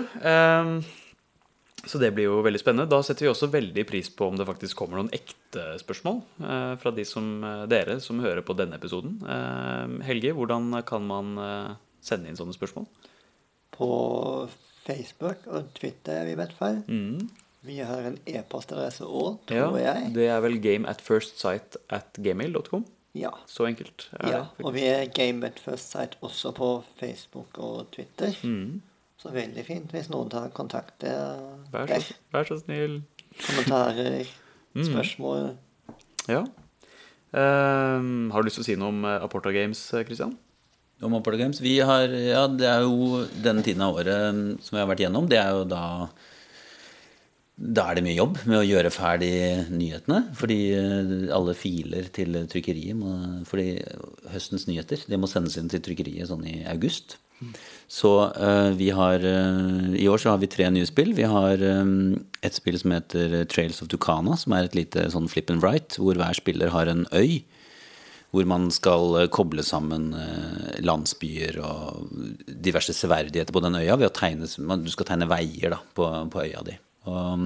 Så det blir jo veldig spennende. Da setter vi også veldig pris på om det faktisk kommer noen ekte spørsmål fra dere som hører på denne episoden. Helge, hvordan kan man sende inn sånne spørsmål? På Facebook og Twitter i hvert fall. Vi har en e-postadresse også, tror jeg. Det er vel gameatfirstsight@gmail.com. Ja. Så enkelt er det. Og vi er Game at First Sight også på Facebook og Twitter. Så veldig fint hvis noen tar kontakt der. Vær så snill. Kommentarer, spørsmål. Ja. Har du lyst til å si noe om Aporta Games, Christian? Om Aporta Games? Det er jo denne tiden av året som vi har vært gjennom. Det er jo da Da er det mye jobb med å gjøre ferdig nyhetene, fordi alle filer til trykkeriet fordi høstens nyheter, det må sendes inn til trykkeriet sånn i august. Så vi har i år så har vi 3 nye spill. Vi har et spill som heter Trails of Tucana, som er et lite sånn flip and write, hvor hver spiller har en øy, hvor man skal koble sammen landsbyer og diverse severdigheter på den øya ved å du skal tegne veier da, på øya di. Og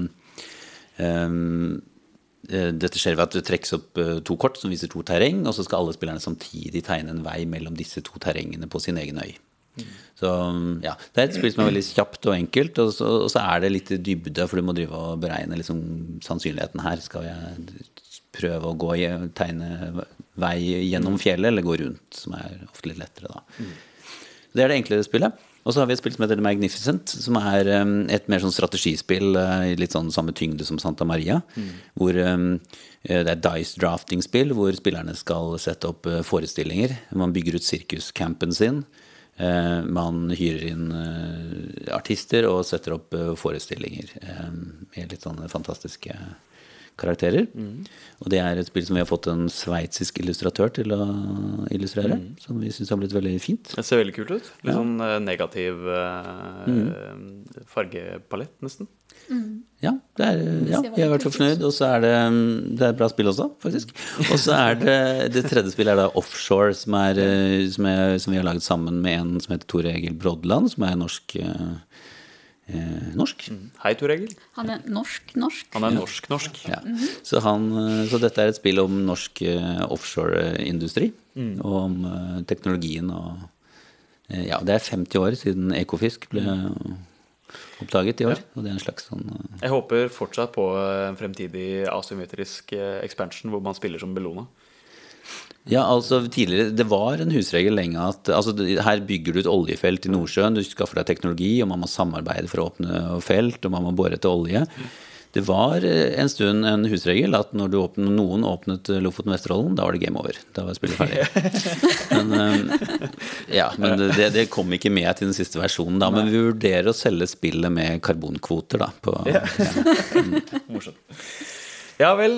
dette skjer ved at det trekkes opp 2 kort som viser 2 terreng, og så skal alle spillerne samtidig tegne en vei mellom disse 2 terrengene på sin egen øy. Så ja, det er et spill som er veldig kjapt og enkelt, og så er det litt dybde, for du må drive og beregne liksom sannsynligheten her. Skal jeg prøve å tegne vei gjennom fjellet, eller gå rundt, som er ofte litt lettere da. Det er det enkle spillet. Og så har vi et spill som heter The Magnificent, som er et mer sånn strategispill, litt sånn samme tyngde som Santa Maria, hvor det er et dice drafting-spill, hvor spillerne skal sette opp forestillinger. Man bygger ut sirkuscampen sin, man hyrer inn artister og setter opp forestillinger med litt sånne fantastiske karakterer. Og det er et spill som vi har fått en sveitsisk illustratør til å illustrere, som vi synes har blitt veldig fint. Det ser veldig kult ut. Litt sånn negativ fargepalett, nesten. Ja, jeg er i hvert fall fornøyd. Og så er det er et bra spill også, faktisk. Og så er det tredje spillet er da Offshore, som vi har laget sammen med en som heter Tor Egil Brodland, som er norsk. Hei, Tor Egil. Han er norsk. Han er norsk. Ja. Så dette er et spill om norsk offshore-industri, og om teknologien. Og, ja, det er 50 år siden Ekofisk ble oppdaget i år, og det er en slags sånn Jeg håper fortsatt på en fremtidig asymmetrisk expansion hvor man spiller som Bellona. Ja, altså tidligere, det var en husregel lenge at her bygger du et oljefelt i Nordsjøen, du skaffer deg teknologi, og man må samarbeide for å åpne felt, og man må bore etter olje. Det var en stund en husregel at når noen åpnet Lofoten Vesterålen, da var det game over. Da var spillet ferdig. Men det kom ikke med til den siste versjonen da, men vi vurderer å selge spillet med karbonkvoter da. Morsomt. Ja vel,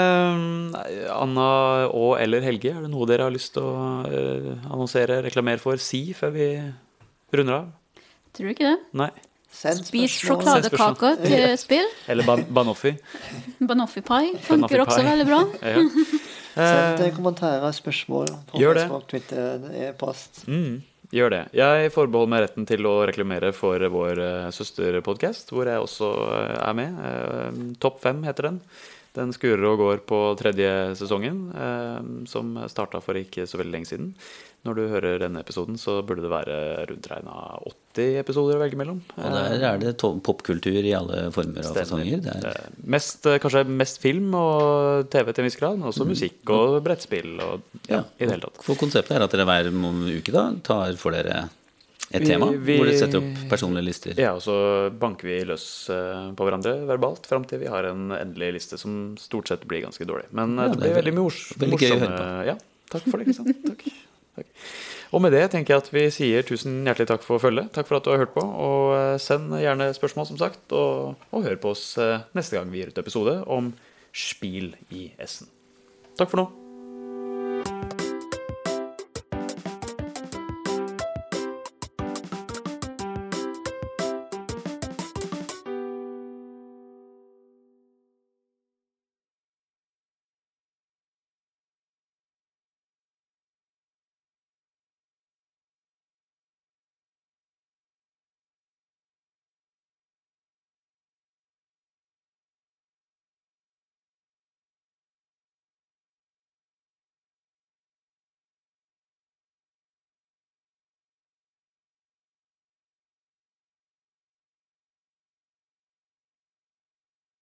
Anna og eller Helge, er det noe dere har lyst til å annonsere, reklamere for, før vi runder av? Tror du ikke det? Nei. Spis sjokoladekake til spill. Eller Banoffi. Banoffi pie funker også veldig bra. Ja. Send kommentarer, spørsmål på Facebook, Twitter, e-post. Gjør det. Jeg forbeholder meg retten til å reklamere for vår søsterpodcast, hvor jeg også er med. Topp 5 heter den. Den skurer og går på 3. sesongen, som startet for ikke så veldig lenge siden. Når du hører denne episoden, så burde det være rundt regnet 80 episoder å velge mellom. Og der er det popkultur i alle former og fasonger. Kanskje mest film og TV til en viss grad, men også musikk og brettspill og i det hele tatt. For konseptet er at dere hver uke da tar for dere et tema, hvor dere setter opp personlige lister. Ja, og så banker vi løs på hverandre verbalt frem til vi har en endelig liste som stort sett blir ganske dårlig. Men det blir veldig morsomt. Veldig gøy å høre på. Ja, takk for det, ikke sant? Takk. Og med det tenker jeg at vi sier tusen hjertelig takk for følget. Takk for at du har hørt på, og send gjerne spørsmål som sagt, og hør på oss neste gang vi gir ut episode om Spiel i Essen. Takk for nå.